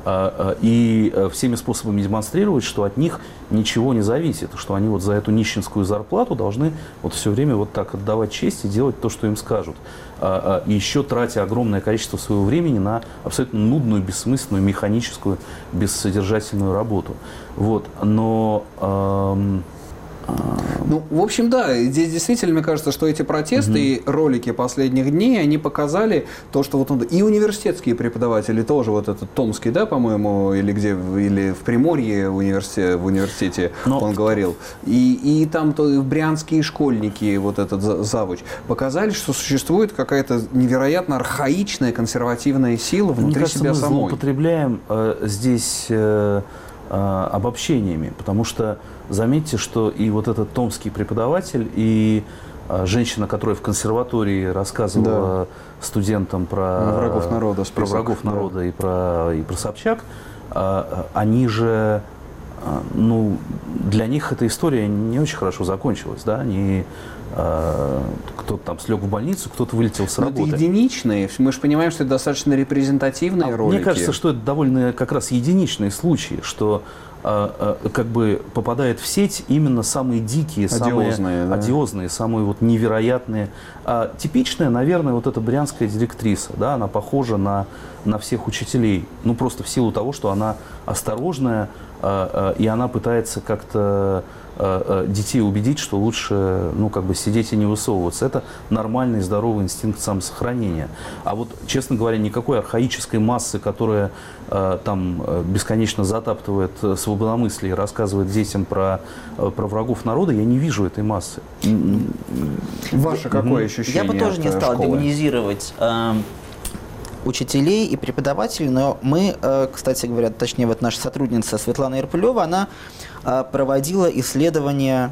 [SPEAKER 3] И всеми способами демонстрировать, что от них ничего не зависит, что они вот за эту нищенскую зарплату должны вот все время вот так отдавать честь и делать то, что им скажут. И еще тратя огромное количество своего времени на абсолютно нудную, бессмысленную, механическую, бессодержательную работу. Вот. Но... Эм...
[SPEAKER 1] Ну, в общем, да, здесь действительно, мне кажется, что эти протесты угу. и ролики последних дней, они показали то, что вот он, и университетские преподаватели тоже, вот этот Томский, да, по-моему, или где, или в Приморье университете, в университете Но... он говорил, и, и там то, и брянские школьники, вот этот завуч, показали, что существует какая-то невероятно архаичная консервативная сила внутри
[SPEAKER 3] Мне кажется,
[SPEAKER 1] себя
[SPEAKER 3] мы
[SPEAKER 1] самой.
[SPEAKER 3] Мы злоупотребляем э, здесь... Э... обобщениями, потому что заметьте, что и вот этот томский преподаватель, и женщина, которая в консерватории рассказывала да. студентам про
[SPEAKER 1] врагов народа, список,
[SPEAKER 3] про врагов
[SPEAKER 1] да.
[SPEAKER 3] народа и про, и про Собчак, они же, ну, для них эта история не очень хорошо закончилась, да, они кто-то там слег в больницу, кто-то вылетел с работы.
[SPEAKER 1] Но это единичные. Мы же понимаем, что это достаточно репрезентативные а ролики.
[SPEAKER 3] Мне кажется, что это довольно как раз единичные случаи, что а, а, как бы попадает в сеть именно самые дикие,
[SPEAKER 1] одиозные,
[SPEAKER 3] самые
[SPEAKER 1] да.
[SPEAKER 3] одиозные, самые вот невероятные. А типичная, наверное, вот эта брянская директриса, да, она похожа на, на всех учителей. Ну, просто в силу того, что она осторожная, а, а, и она пытается как-то детей убедить, что лучше, ну, как бы сидеть и не высовываться. Это нормальный, здоровый инстинкт самосохранения. А вот, честно говоря, никакой архаической массы, которая э, там бесконечно затаптывает свободомыслие и рассказывает детям про, про врагов народа, я не вижу этой массы.
[SPEAKER 1] Ваше какое ощущение?
[SPEAKER 4] Я бы тоже не стал
[SPEAKER 1] школы?
[SPEAKER 4] демонизировать э, учителей и преподавателей, но мы, э, кстати говоря, точнее, вот наша сотрудница Светлана Ирпулева, она проводила исследования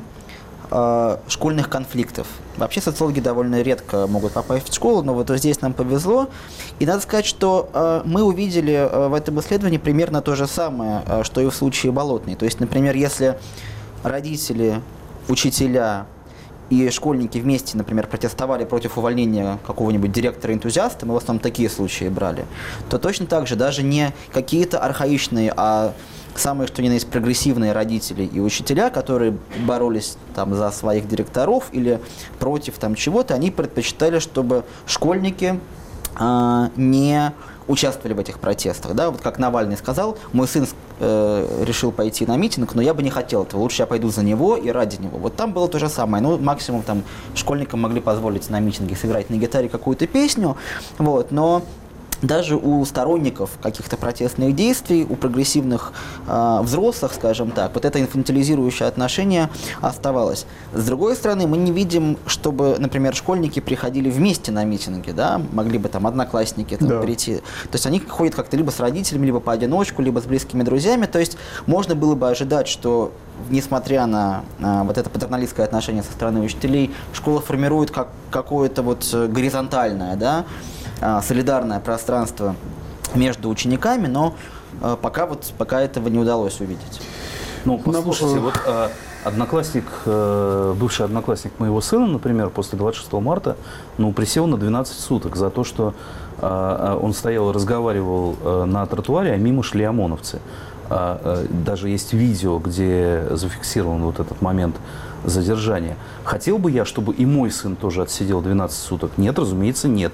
[SPEAKER 4] э, школьных конфликтов. Вообще социологи довольно редко могут попасть в школу, но вот здесь нам повезло. И надо сказать, что э, мы увидели э, в этом исследовании примерно то же самое, э, что и в случае Болотной. То есть, например, если родители, учителя и школьники вместе, например, протестовали против увольнения какого-нибудь директора-энтузиаста, мы в основном такие случаи брали, то точно так же даже не какие-то архаичные, а самые, что ни на есть, прогрессивные родители и учителя, которые боролись там за своих директоров или против там чего-то, они предпочитали, чтобы школьники э, не участвовали в этих протестах. Да? Вот как Навальный сказал, мой сын э, решил пойти на митинг, но я бы не хотел этого, лучше я пойду за него и ради него. Вот там было то же самое. Ну, максимум там школьникам могли позволить на митинге сыграть на гитаре какую-то песню, вот, но даже у сторонников каких-то протестных действий, у прогрессивных э, взрослых, скажем так, вот это инфантилизирующее отношение оставалось. С другой стороны, мы не видим, чтобы, например, школьники приходили вместе на митинги, да, могли бы там одноклассники там, да. прийти. То есть они ходят как-то либо с родителями, либо поодиночку, либо с близкими друзьями. То есть можно было бы ожидать, что, несмотря на а, вот это патерналистское отношение со стороны учителей, школа формирует как, какое-то вот горизонтальное, да, солидарное пространство между учениками, но э, пока, вот, пока этого не удалось увидеть.
[SPEAKER 3] Ну, послушайте, вот э, одноклассник, э, бывший одноклассник моего сына, например, после двадцать шестого марта, ну, присел на двенадцать суток за то, что э, он стоял и разговаривал э, на тротуаре, а мимо шли ОМОНовцы. Э, э, даже есть видео, где зафиксирован вот этот момент задержания. Хотел бы я, чтобы и мой сын тоже отсидел двенадцать суток? Нет, разумеется, нет.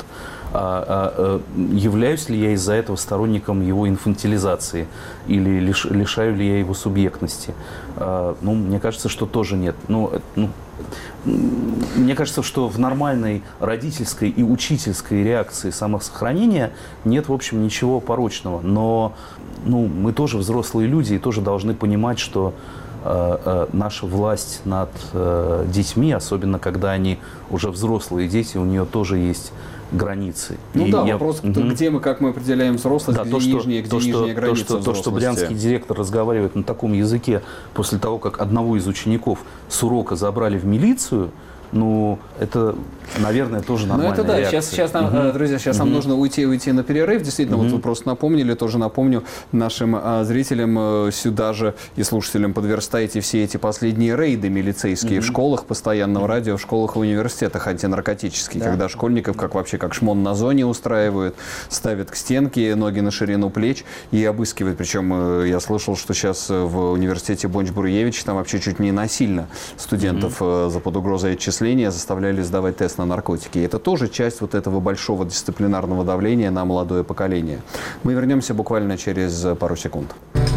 [SPEAKER 3] А, а, являюсь ли я из-за этого сторонником его инфантилизации или лиш, лишаю ли я его субъектности? А, ну, мне кажется, что тоже нет. Ну, ну, мне кажется, что в нормальной родительской и учительской реакции самосохранения нет, в общем, ничего порочного. Но ну, мы тоже взрослые люди и тоже должны понимать, что э, э, наша власть над э, детьми, особенно когда они уже взрослые дети, у нее тоже есть границы.
[SPEAKER 1] Ну
[SPEAKER 3] и
[SPEAKER 1] да,
[SPEAKER 3] я...
[SPEAKER 1] вопрос,
[SPEAKER 3] mm-hmm.
[SPEAKER 1] где мы, как мы определяем взрослость,
[SPEAKER 3] да,
[SPEAKER 1] где
[SPEAKER 3] то, что,
[SPEAKER 1] нижняя, где
[SPEAKER 3] то,
[SPEAKER 1] нижняя
[SPEAKER 3] что,
[SPEAKER 1] граница
[SPEAKER 3] то, что, то, что брянский директор разговаривает на таком языке после того, как одного из учеников с урока забрали в милицию, ну, это, наверное, тоже нормальная
[SPEAKER 1] Ну, это да.
[SPEAKER 3] реакция.
[SPEAKER 1] Сейчас, сейчас нам,
[SPEAKER 3] угу.
[SPEAKER 1] друзья, сейчас
[SPEAKER 3] угу.
[SPEAKER 1] нам нужно уйти, уйти на перерыв. Действительно, угу. вот вы просто напомнили, тоже напомню нашим а, зрителям а, сюда же и слушателям подверстаете все эти последние рейды милицейские угу. в школах постоянного угу. радио, в школах и университетах антинаркотические, да. когда школьников, как вообще, как шмон на зоне устраивают, ставят к стенке, ноги на ширину плеч и обыскивают. Причем я слышал, что сейчас в университете Бонч-Бруевич там вообще чуть не насильно студентов угу. за под угрозой отчисления заставляли сдавать тест на наркотики. И это тоже часть вот этого большого дисциплинарного давления на молодое поколение. Мы вернемся буквально через пару секунд.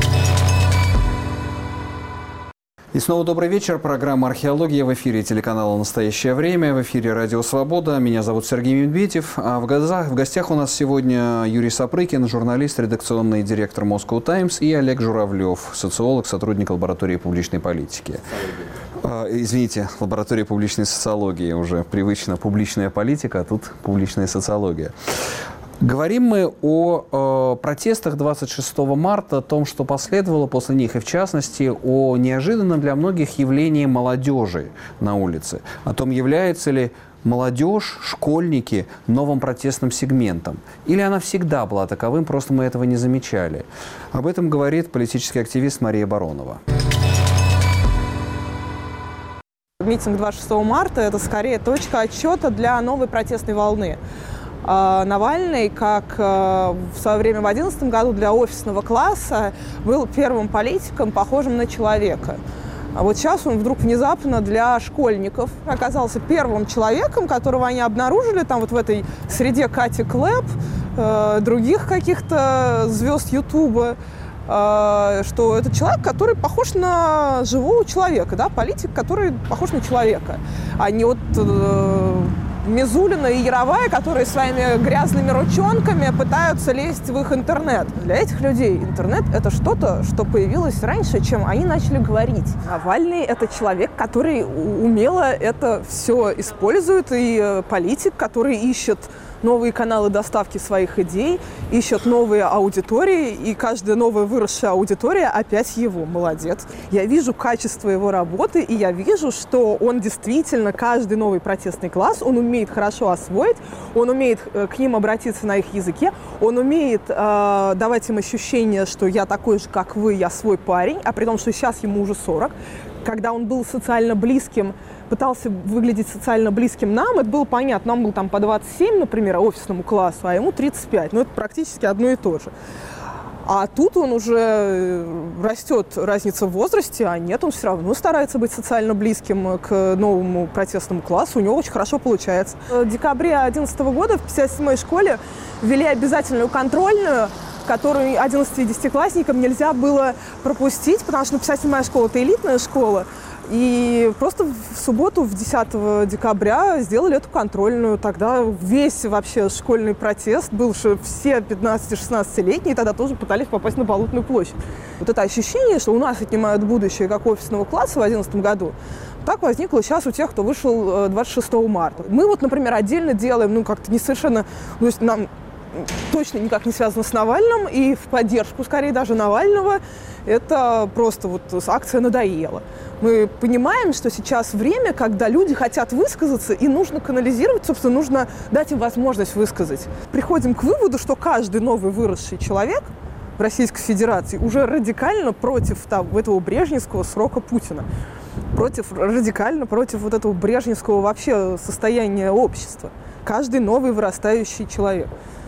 [SPEAKER 1] И снова добрый вечер. Программа «Археология» в эфире телеканала «Настоящее время», в эфире «Радио Свобода». Меня зовут Сергей Медведев. А в, газах, в гостях у нас сегодня Юрий Сапрыкин, журналист, редакционный директор Moscow Times, и Олег Журавлев, социолог, сотрудник лаборатории публичной политики. А, извините, лаборатория публичной социологии. Уже привычно публичная политика, а тут публичная социология. Говорим мы о э, протестах двадцать шестого марта, о том, что последовало после них, и в частности о неожиданном для многих явлении молодежи на улице, о том, является ли молодежь, школьники новым протестным сегментом. Или она всегда была таковым, просто мы этого не замечали. Об этом говорит политический активист Мария Баронова.
[SPEAKER 7] Митинг двадцать шестого марта – это скорее точка отсчета для новой протестной волны. Навальный, как в свое время в две тысячи одиннадцатом году для офисного класса, был первым политиком, похожим на человека. А вот сейчас он вдруг внезапно для школьников оказался первым человеком, которого они обнаружили там вот в этой среде Кати Клэп, других каких-то звезд Ютуба, что это человек, который похож на живого человека, да, политик, который похож на человека, а не вот Мизулина и Яровая, которые своими грязными ручонками пытаются лезть в их интернет. Для этих людей интернет – это что-то, что появилось раньше, чем они начали говорить. Навальный – это человек, который умело это все использует, и политик, который ищет новые каналы доставки своих идей, ищет новые аудитории, и каждая новая выросшая аудитория опять его. Молодец. Я вижу качество его работы, и я вижу, что он действительно, каждый новый протестный класс, он умеет хорошо освоить, он умеет к ним обратиться на их языке, он умеет э, давать им ощущение, что я такой же, как вы, я свой парень, а при том, что сейчас ему уже сорок. Когда он был социально близким, пытался выглядеть социально близким нам, это было понятно. Нам было там по двадцать семь, например, офисному классу, а ему тридцать пять. Но это практически одно и то же. А тут он уже растет, разница в возрасте, а нет, он все равно старается быть социально близким к новому протестному классу. У него очень хорошо получается. В декабре две тысячи одиннадцатого года в пятьдесят седьмой школе ввели обязательную контрольную, которую одиннадцати-десятиклассникам нельзя было пропустить, потому что ну, пятьдесят седьмая школа – это элитная школа. И просто в субботу, в десятого декабря, сделали эту контрольную. Тогда весь вообще школьный протест был, что все пятнадцати-шестнадцатилетние тогда тоже пытались попасть на Болотную площадь. Вот это ощущение, что у нас отнимают будущее как офисного класса в две тысячи одиннадцатом году, так возникло сейчас у тех, кто вышел двадцать шестого марта. Мы вот, например, отдельно делаем, ну, как-то не совершенно, то есть нам точно никак не связано с Навальным, и в поддержку, скорее, даже Навального, это просто вот акция «Надоело». Мы понимаем, что сейчас время, когда люди хотят высказаться, и нужно канализировать, собственно, нужно дать им возможность высказать. Приходим к выводу, что каждый новый выросший человек в Российской Федерации уже радикально против там, этого брежневского срока Путина. Против, радикально против вот этого брежневского вообще состояния общества. Каждый новый вырастающий человек.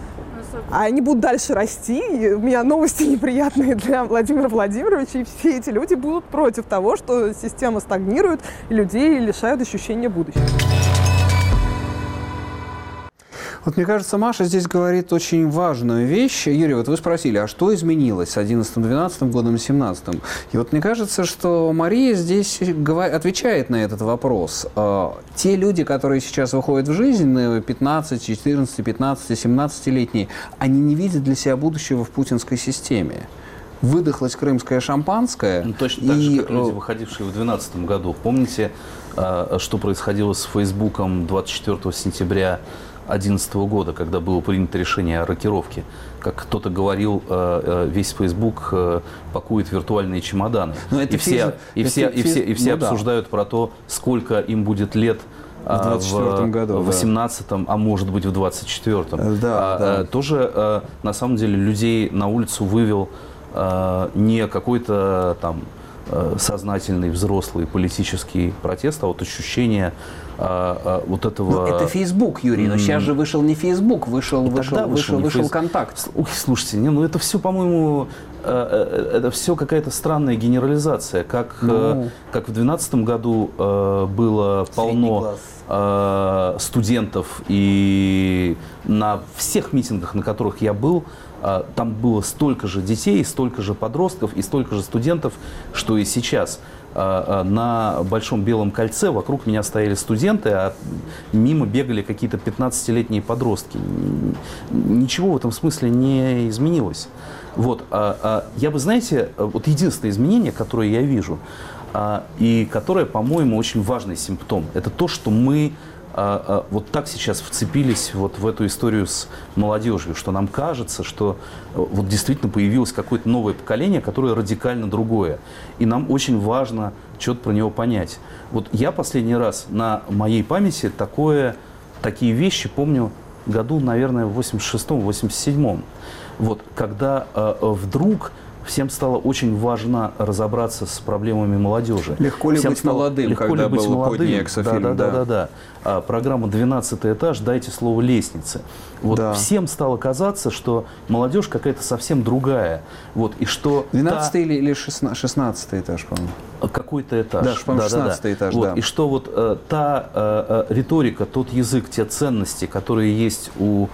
[SPEAKER 7] А они будут дальше расти, и у меня новости неприятные для Владимира Владимировича, и все эти люди будут против того, что система стагнирует, и людей лишают ощущения будущего.
[SPEAKER 1] Вот мне кажется, Маша здесь говорит очень важную вещь. Юрий, вот вы спросили, а что изменилось с одиннадцатым-двенадцатым годом и семнадцатым? И вот мне кажется, что Мария здесь отвечает на этот вопрос. Те люди, которые сейчас выходят в жизнь, пятнадцать, четырнадцать, пятнадцать, семнадцатилетние, они не видят для себя будущего в путинской системе. Выдохлось крымское шампанское.
[SPEAKER 3] Ну, точно так же, как люди, выходившие в две тысячи двенадцатом году. Помните, что происходило с Фейсбуком двадцать четвёртого сентября две тысячи одиннадцатого года, когда было принято решение о рокировке? Как кто-то говорил, весь Фейсбук пакует виртуальные чемоданы. И все, и все, и все, и все ну, обсуждают да. про то, сколько им будет лет
[SPEAKER 1] в двадцать четвёртом году,
[SPEAKER 3] в восемнадцатом, да. а может быть в двадцать четвёртом.
[SPEAKER 1] Да,
[SPEAKER 3] а,
[SPEAKER 1] да.
[SPEAKER 3] Тоже, на самом деле, людей на улицу вывел не какой-то там сознательный взрослый политический протест, а вот ощущение а, а, вот этого...
[SPEAKER 1] Ну, это Facebook, Юрий, но сейчас же вышел не Facebook, вышел, вышел, вышел, вышел, вышел
[SPEAKER 3] фейс...
[SPEAKER 1] Контакт.
[SPEAKER 3] Ой, слушайте, не, ну это все, по-моему, это все какая-то странная генерализация. Как, ну... как в две тысячи двенадцатом году было полно студентов, и на всех митингах, на которых я был, там было столько же детей, столько же подростков и столько же студентов, что и сейчас. На Большом Белом кольце вокруг меня стояли студенты, а мимо бегали какие-то пятнадцатилетние подростки. Ничего в этом смысле не изменилось. Вот. Я бы, знаете, вот единственное изменение, которое я вижу, и которое, по-моему, очень важный симптом, это то, что мы вот так сейчас вцепились вот в эту историю с молодежью, что нам кажется, что вот действительно появилось какое-то новое поколение, которое радикально другое. И нам очень важно что-то про него понять. Вот я последний раз на моей памяти такое, такие вещи помню году, наверное, в восемьдесят шестом — восемьдесят седьмом. Вот, когда э, вдруг всем стало очень важно разобраться с проблемами молодежи.
[SPEAKER 1] Легко ли
[SPEAKER 3] всем
[SPEAKER 1] быть
[SPEAKER 3] стало,
[SPEAKER 1] молодым,
[SPEAKER 3] легко
[SPEAKER 1] когда
[SPEAKER 3] ли быть
[SPEAKER 1] был
[SPEAKER 3] молодым.
[SPEAKER 1] поздний эксофильм?
[SPEAKER 3] Да, да,
[SPEAKER 1] да,
[SPEAKER 3] да, да. А, программа «двенадцатый этаж», дайте слово «лестницы». Вот
[SPEAKER 1] да.
[SPEAKER 3] всем стало казаться, что молодежь какая-то совсем другая. Вот, и что
[SPEAKER 1] двенадцатый та... или шестнадцатый этаж, по-моему?
[SPEAKER 3] Какой-то этаж.
[SPEAKER 1] Да, по-моему, шестнадцатый
[SPEAKER 3] да, да, да.
[SPEAKER 1] этаж,
[SPEAKER 3] вот,
[SPEAKER 1] да.
[SPEAKER 3] И что вот э, та э, риторика, тот язык, те ценности, которые есть у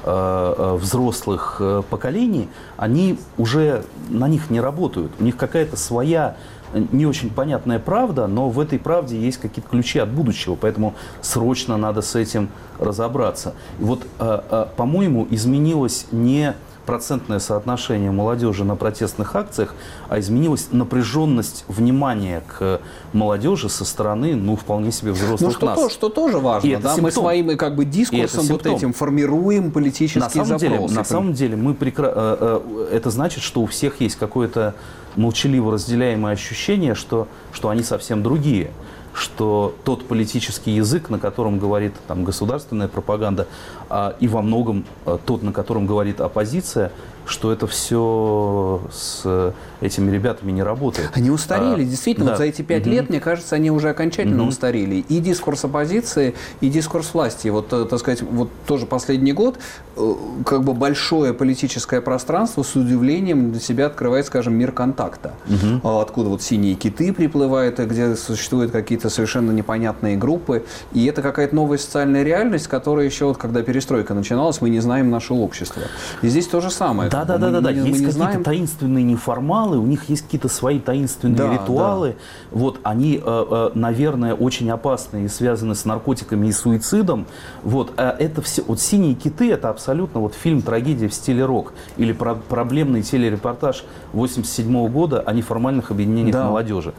[SPEAKER 3] взрослых поколений, они уже на них не работают. У них какая-то своя не очень понятная правда, но в этой правде есть какие-то ключи от будущего, поэтому срочно надо с этим разобраться. И вот, по-моему, изменилось не процентное соотношение молодежи на протестных акциях, а изменилась напряженность внимания к молодежи со стороны, ну, вполне себе взрослых
[SPEAKER 1] ну, что
[SPEAKER 3] нас.
[SPEAKER 1] То, что тоже важно, да? Мы своим как бы дискурсом вот этим формируем политические
[SPEAKER 3] на самом
[SPEAKER 1] запросы.
[SPEAKER 3] Деле, на самом деле мы прекра... это значит, что у всех есть какое-то молчаливо разделяемое ощущение, что, что они совсем другие. Что тот политический язык, на котором говорит там, государственная пропаганда, а, и во многом а, тот, на котором говорит оппозиция, что это все с этими ребятами не работает.
[SPEAKER 1] Они устарели, а, действительно. Да. Вот за эти пять mm-hmm. лет, мне кажется, они уже окончательно mm-hmm. устарели. И дискурс оппозиции, и дискурс власти. Вот, так сказать, вот тоже последний год как бы большое политическое пространство с удивлением для себя открывает, скажем, мир контакта. Mm-hmm. Откуда вот синие киты приплывают, где существуют какие-то совершенно непонятные группы. И это какая-то новая социальная реальность, которая еще, вот, когда перестройка начиналась, мы не знаем наше общество. И здесь то же самое.
[SPEAKER 3] Да, да, да, да, да. Есть какие-то знаем... таинственные неформалы, у них есть какие-то свои таинственные да, ритуалы. Да. Вот они, наверное, очень опасные и связаны с наркотиками и суицидом. Вот это все. Вот «Синие киты» — это абсолютно вот фильм «Трагедия в стиле рок» или про проблемный телерепортаж восемьдесят седьмого года о неформальных объединениях да. молодежи.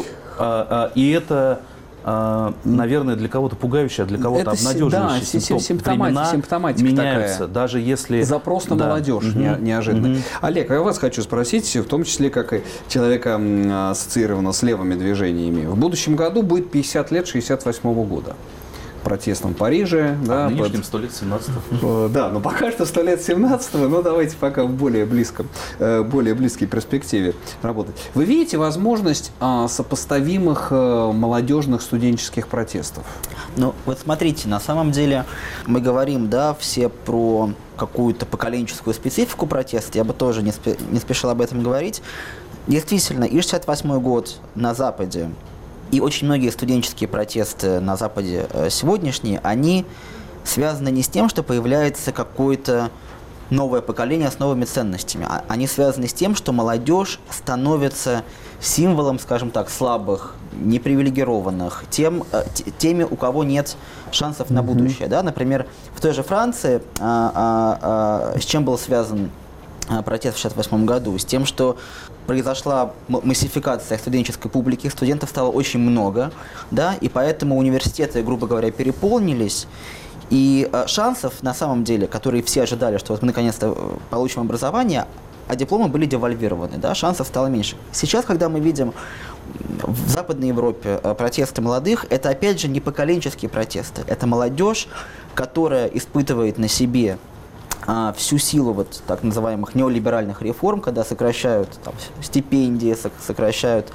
[SPEAKER 3] Это, и это наверное, для кого-то пугающее, а для кого-то обнадеживающее. Да, симптом.
[SPEAKER 1] Симптоматика, симптоматика
[SPEAKER 3] меняются,
[SPEAKER 1] такая.
[SPEAKER 3] Даже если...
[SPEAKER 1] Запрос на да. молодежь угу. неожиданно. Угу. Олег, я вас хочу спросить, в том числе, как и человека, ассоциированного с левыми движениями. В будущем году будет пятьдесят лет шестьдесят восьмого года. Протестом в Париже.
[SPEAKER 3] А
[SPEAKER 1] да,
[SPEAKER 3] в нынешнем
[SPEAKER 1] под...
[SPEAKER 3] сто лет семнадцатого.
[SPEAKER 1] Да, но пока что сто лет семнадцатого, но давайте пока в более близком, более близкой перспективе работать. Вы видите возможность сопоставимых молодежных студенческих протестов?
[SPEAKER 4] Ну, вот смотрите, на самом деле мы говорим, да, все про какую-то поколенческую специфику протеста, я бы тоже не, спе- не спешил об этом говорить. Действительно, и шестьдесят восьмой год на Западе, и очень многие студенческие протесты на Западе сегодняшние, они связаны не с тем, что появляется какое-то новое поколение с новыми ценностями. А они связаны с тем, что молодежь становится символом, скажем так, слабых, непривилегированных, тем, теми, у кого нет шансов на будущее. Да? Например, в той же Франции а, а, а, с чем был связан протест в шестьдесят восьмом году? С тем, что произошла массификация студенческой публики, студентов стало очень много, да? И поэтому университеты, грубо говоря, переполнились. И э, шансов, на самом деле, которые все ожидали, что вот мы наконец-то получим образование, а дипломы были девальвированы, да, шансов стало меньше. Сейчас, когда мы видим в Западной Европе э, протесты молодых, это опять же не поколенческие протесты, это молодежь, которая испытывает на себе э, всю силу вот так называемых неолиберальных реформ, когда сокращают там, стипендии, сокращают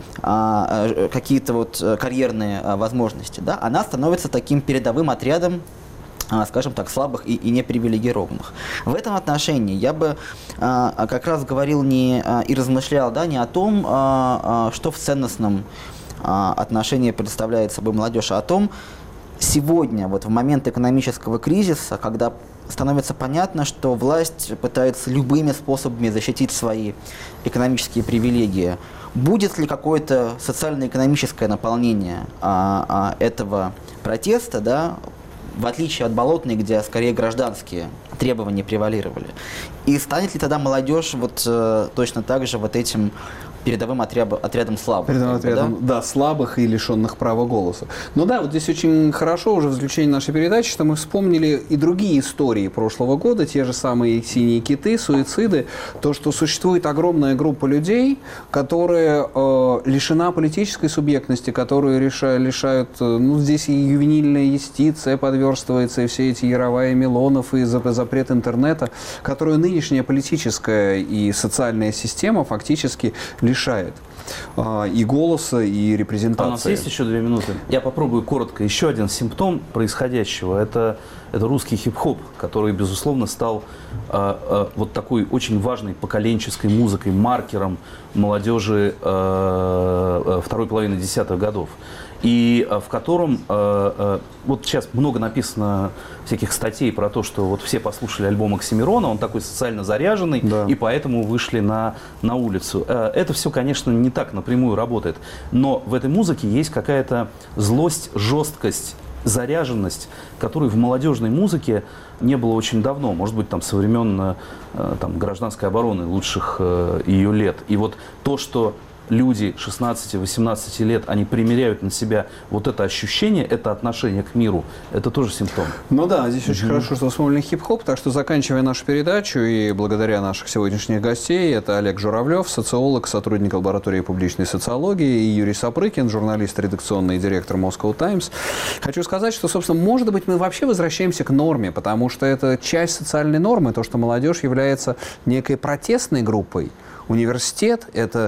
[SPEAKER 4] э, какие-то вот карьерные э, возможности, да, она становится таким передовым отрядом, скажем так, слабых и, и непривилегированных. В этом отношении я бы а, как раз говорил не, а, и размышлял да, не о том, а, а, что в ценностном а, отношении представляет собой молодежь, а о том, сегодня, вот в момент экономического кризиса, когда становится понятно, что власть пытается любыми способами защитить свои экономические привилегии, будет ли какое-то социально-экономическое наполнение а, а, этого протеста, да, в отличие от Болотной, где скорее гражданские требования превалировали. И станет ли тогда молодежь вот э, точно так же вот этим передовым отряд, отрядом слабых?
[SPEAKER 1] Передовым
[SPEAKER 4] как бы,
[SPEAKER 1] отрядом, да? да, слабых и лишенных права голоса. Ну да, вот здесь очень хорошо уже в заключении нашей передачи, что мы вспомнили и другие истории прошлого года, те же самые «Синие киты», суициды, то, что существует огромная группа людей, которые э, лишена политической субъектности, которые реша, лишают, ну здесь и ювенильная юстиция подверстывается, и все эти Яровая, Милонов, и запрет интернета, которую нынешняя политическая и социальная система фактически лишает а, и голоса, и репрезентации.
[SPEAKER 3] А у нас есть еще две минуты? Я попробую коротко. Еще один симптом происходящего – это, это русский хип-хоп, который, безусловно, стал а, а, вот такой очень важной поколенческой музыкой, маркером молодежи а, а, второй половины десятых годов. И в котором, вот сейчас много написано всяких статей про то, что вот все послушали альбом Оксимирона, он такой социально заряженный, да. И поэтому вышли на, на улицу. Это все, конечно, не так напрямую работает, но в этой музыке есть какая-то злость, жесткость, заряженность, которой в молодежной музыке не было очень давно, может быть, там, со времен там, гражданской обороны лучших ее лет. И вот то, что люди шестнадцати-восемнадцати лет, они примеряют на себя вот это ощущение, это отношение к миру, это тоже симптом.
[SPEAKER 1] Ну да, здесь очень хорошо, что вспомнили хип-хоп, так что, заканчивая нашу передачу, и благодаря наших сегодняшних гостей, это Олег Журавлев, социолог, сотрудник лаборатории публичной социологии, и Юрий Сапрыкин, журналист, редакционный директор Moscow Times. Хочу сказать, что, собственно, может быть, мы вообще возвращаемся к норме, потому что это часть социальной нормы, то, что молодежь является некой протестной группой. Университет – это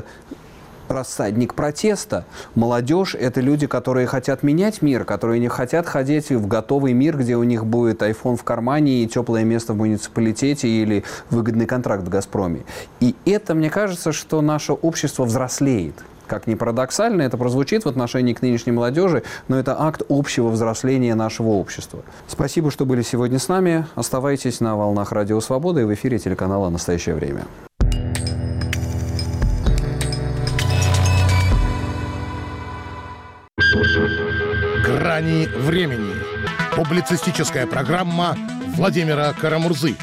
[SPEAKER 1] рассадник протеста. Молодежь – это люди, которые хотят менять мир, которые не хотят ходить в готовый мир, где у них будет айфон в кармане и теплое место в муниципалитете или выгодный контракт в «Газпроме». И это, мне кажется, что наше общество взрослеет. Как ни парадоксально это прозвучит в отношении к нынешней молодежи, но это акт общего взросления нашего общества. Спасибо, что были сегодня с нами. Оставайтесь на волнах Радио Свобода и в эфире телеканала «Настоящее время».
[SPEAKER 8] «Грани времени». Публицистическая программа Владимира Карамурзы.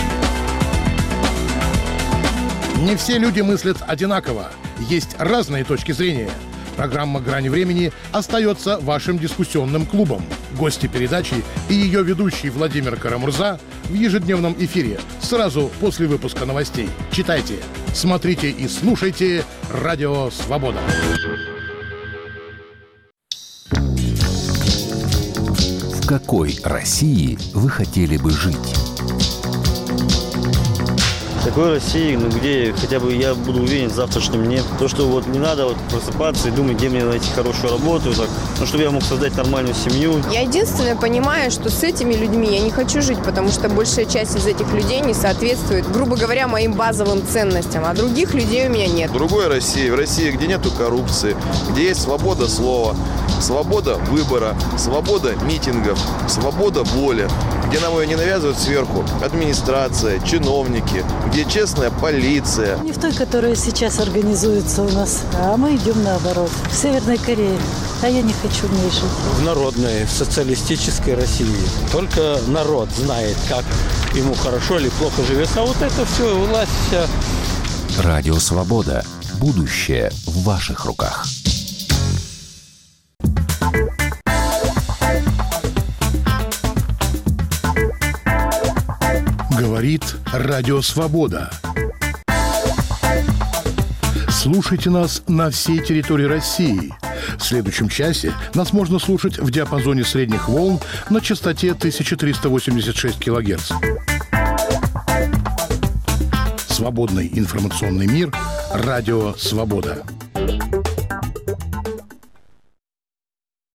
[SPEAKER 8] Не все люди мыслят одинаково. Есть разные точки зрения. Программа «Грани времени» остается вашим дискуссионным клубом. Гости передачи и ее ведущий Владимир Карамурза в ежедневном эфире сразу после выпуска новостей. Читайте, смотрите и слушайте «Радио Свобода».
[SPEAKER 9] В какой России вы хотели бы жить?
[SPEAKER 10] В такой России, ну, где хотя бы я буду уверен в завтрашнем дне. То, что вот не надо вот просыпаться и думать, где мне найти хорошую работу, так, ну, чтобы я мог создать нормальную семью.
[SPEAKER 11] Я единственное понимаю, что с этими людьми я не хочу жить, потому что большая часть из этих людей не соответствует, грубо говоря, моим базовым ценностям, а других людей у меня нет.
[SPEAKER 12] В другой России, в России, где нету коррупции, где есть свобода слова, свобода выбора, свобода митингов, свобода воли, где нам ее не навязывают сверху администрация, чиновники, где честная полиция.
[SPEAKER 13] Не в той, которая сейчас организуется у нас, а мы идем наоборот. В Северной Корее. А я не хочу в ней жить.
[SPEAKER 14] В народной, в социалистической России. Только народ знает, как ему хорошо или плохо живется. А вот это все, власть вся.
[SPEAKER 9] Радио «Свобода». Будущее в ваших руках.
[SPEAKER 8] Говорит Радио Свобода. Слушайте нас на всей территории России. В следующем часе нас можно слушать в диапазоне средних волн на частоте тысяча триста восемьдесят шесть килогерц. Свободный информационный мир. Радио Свобода.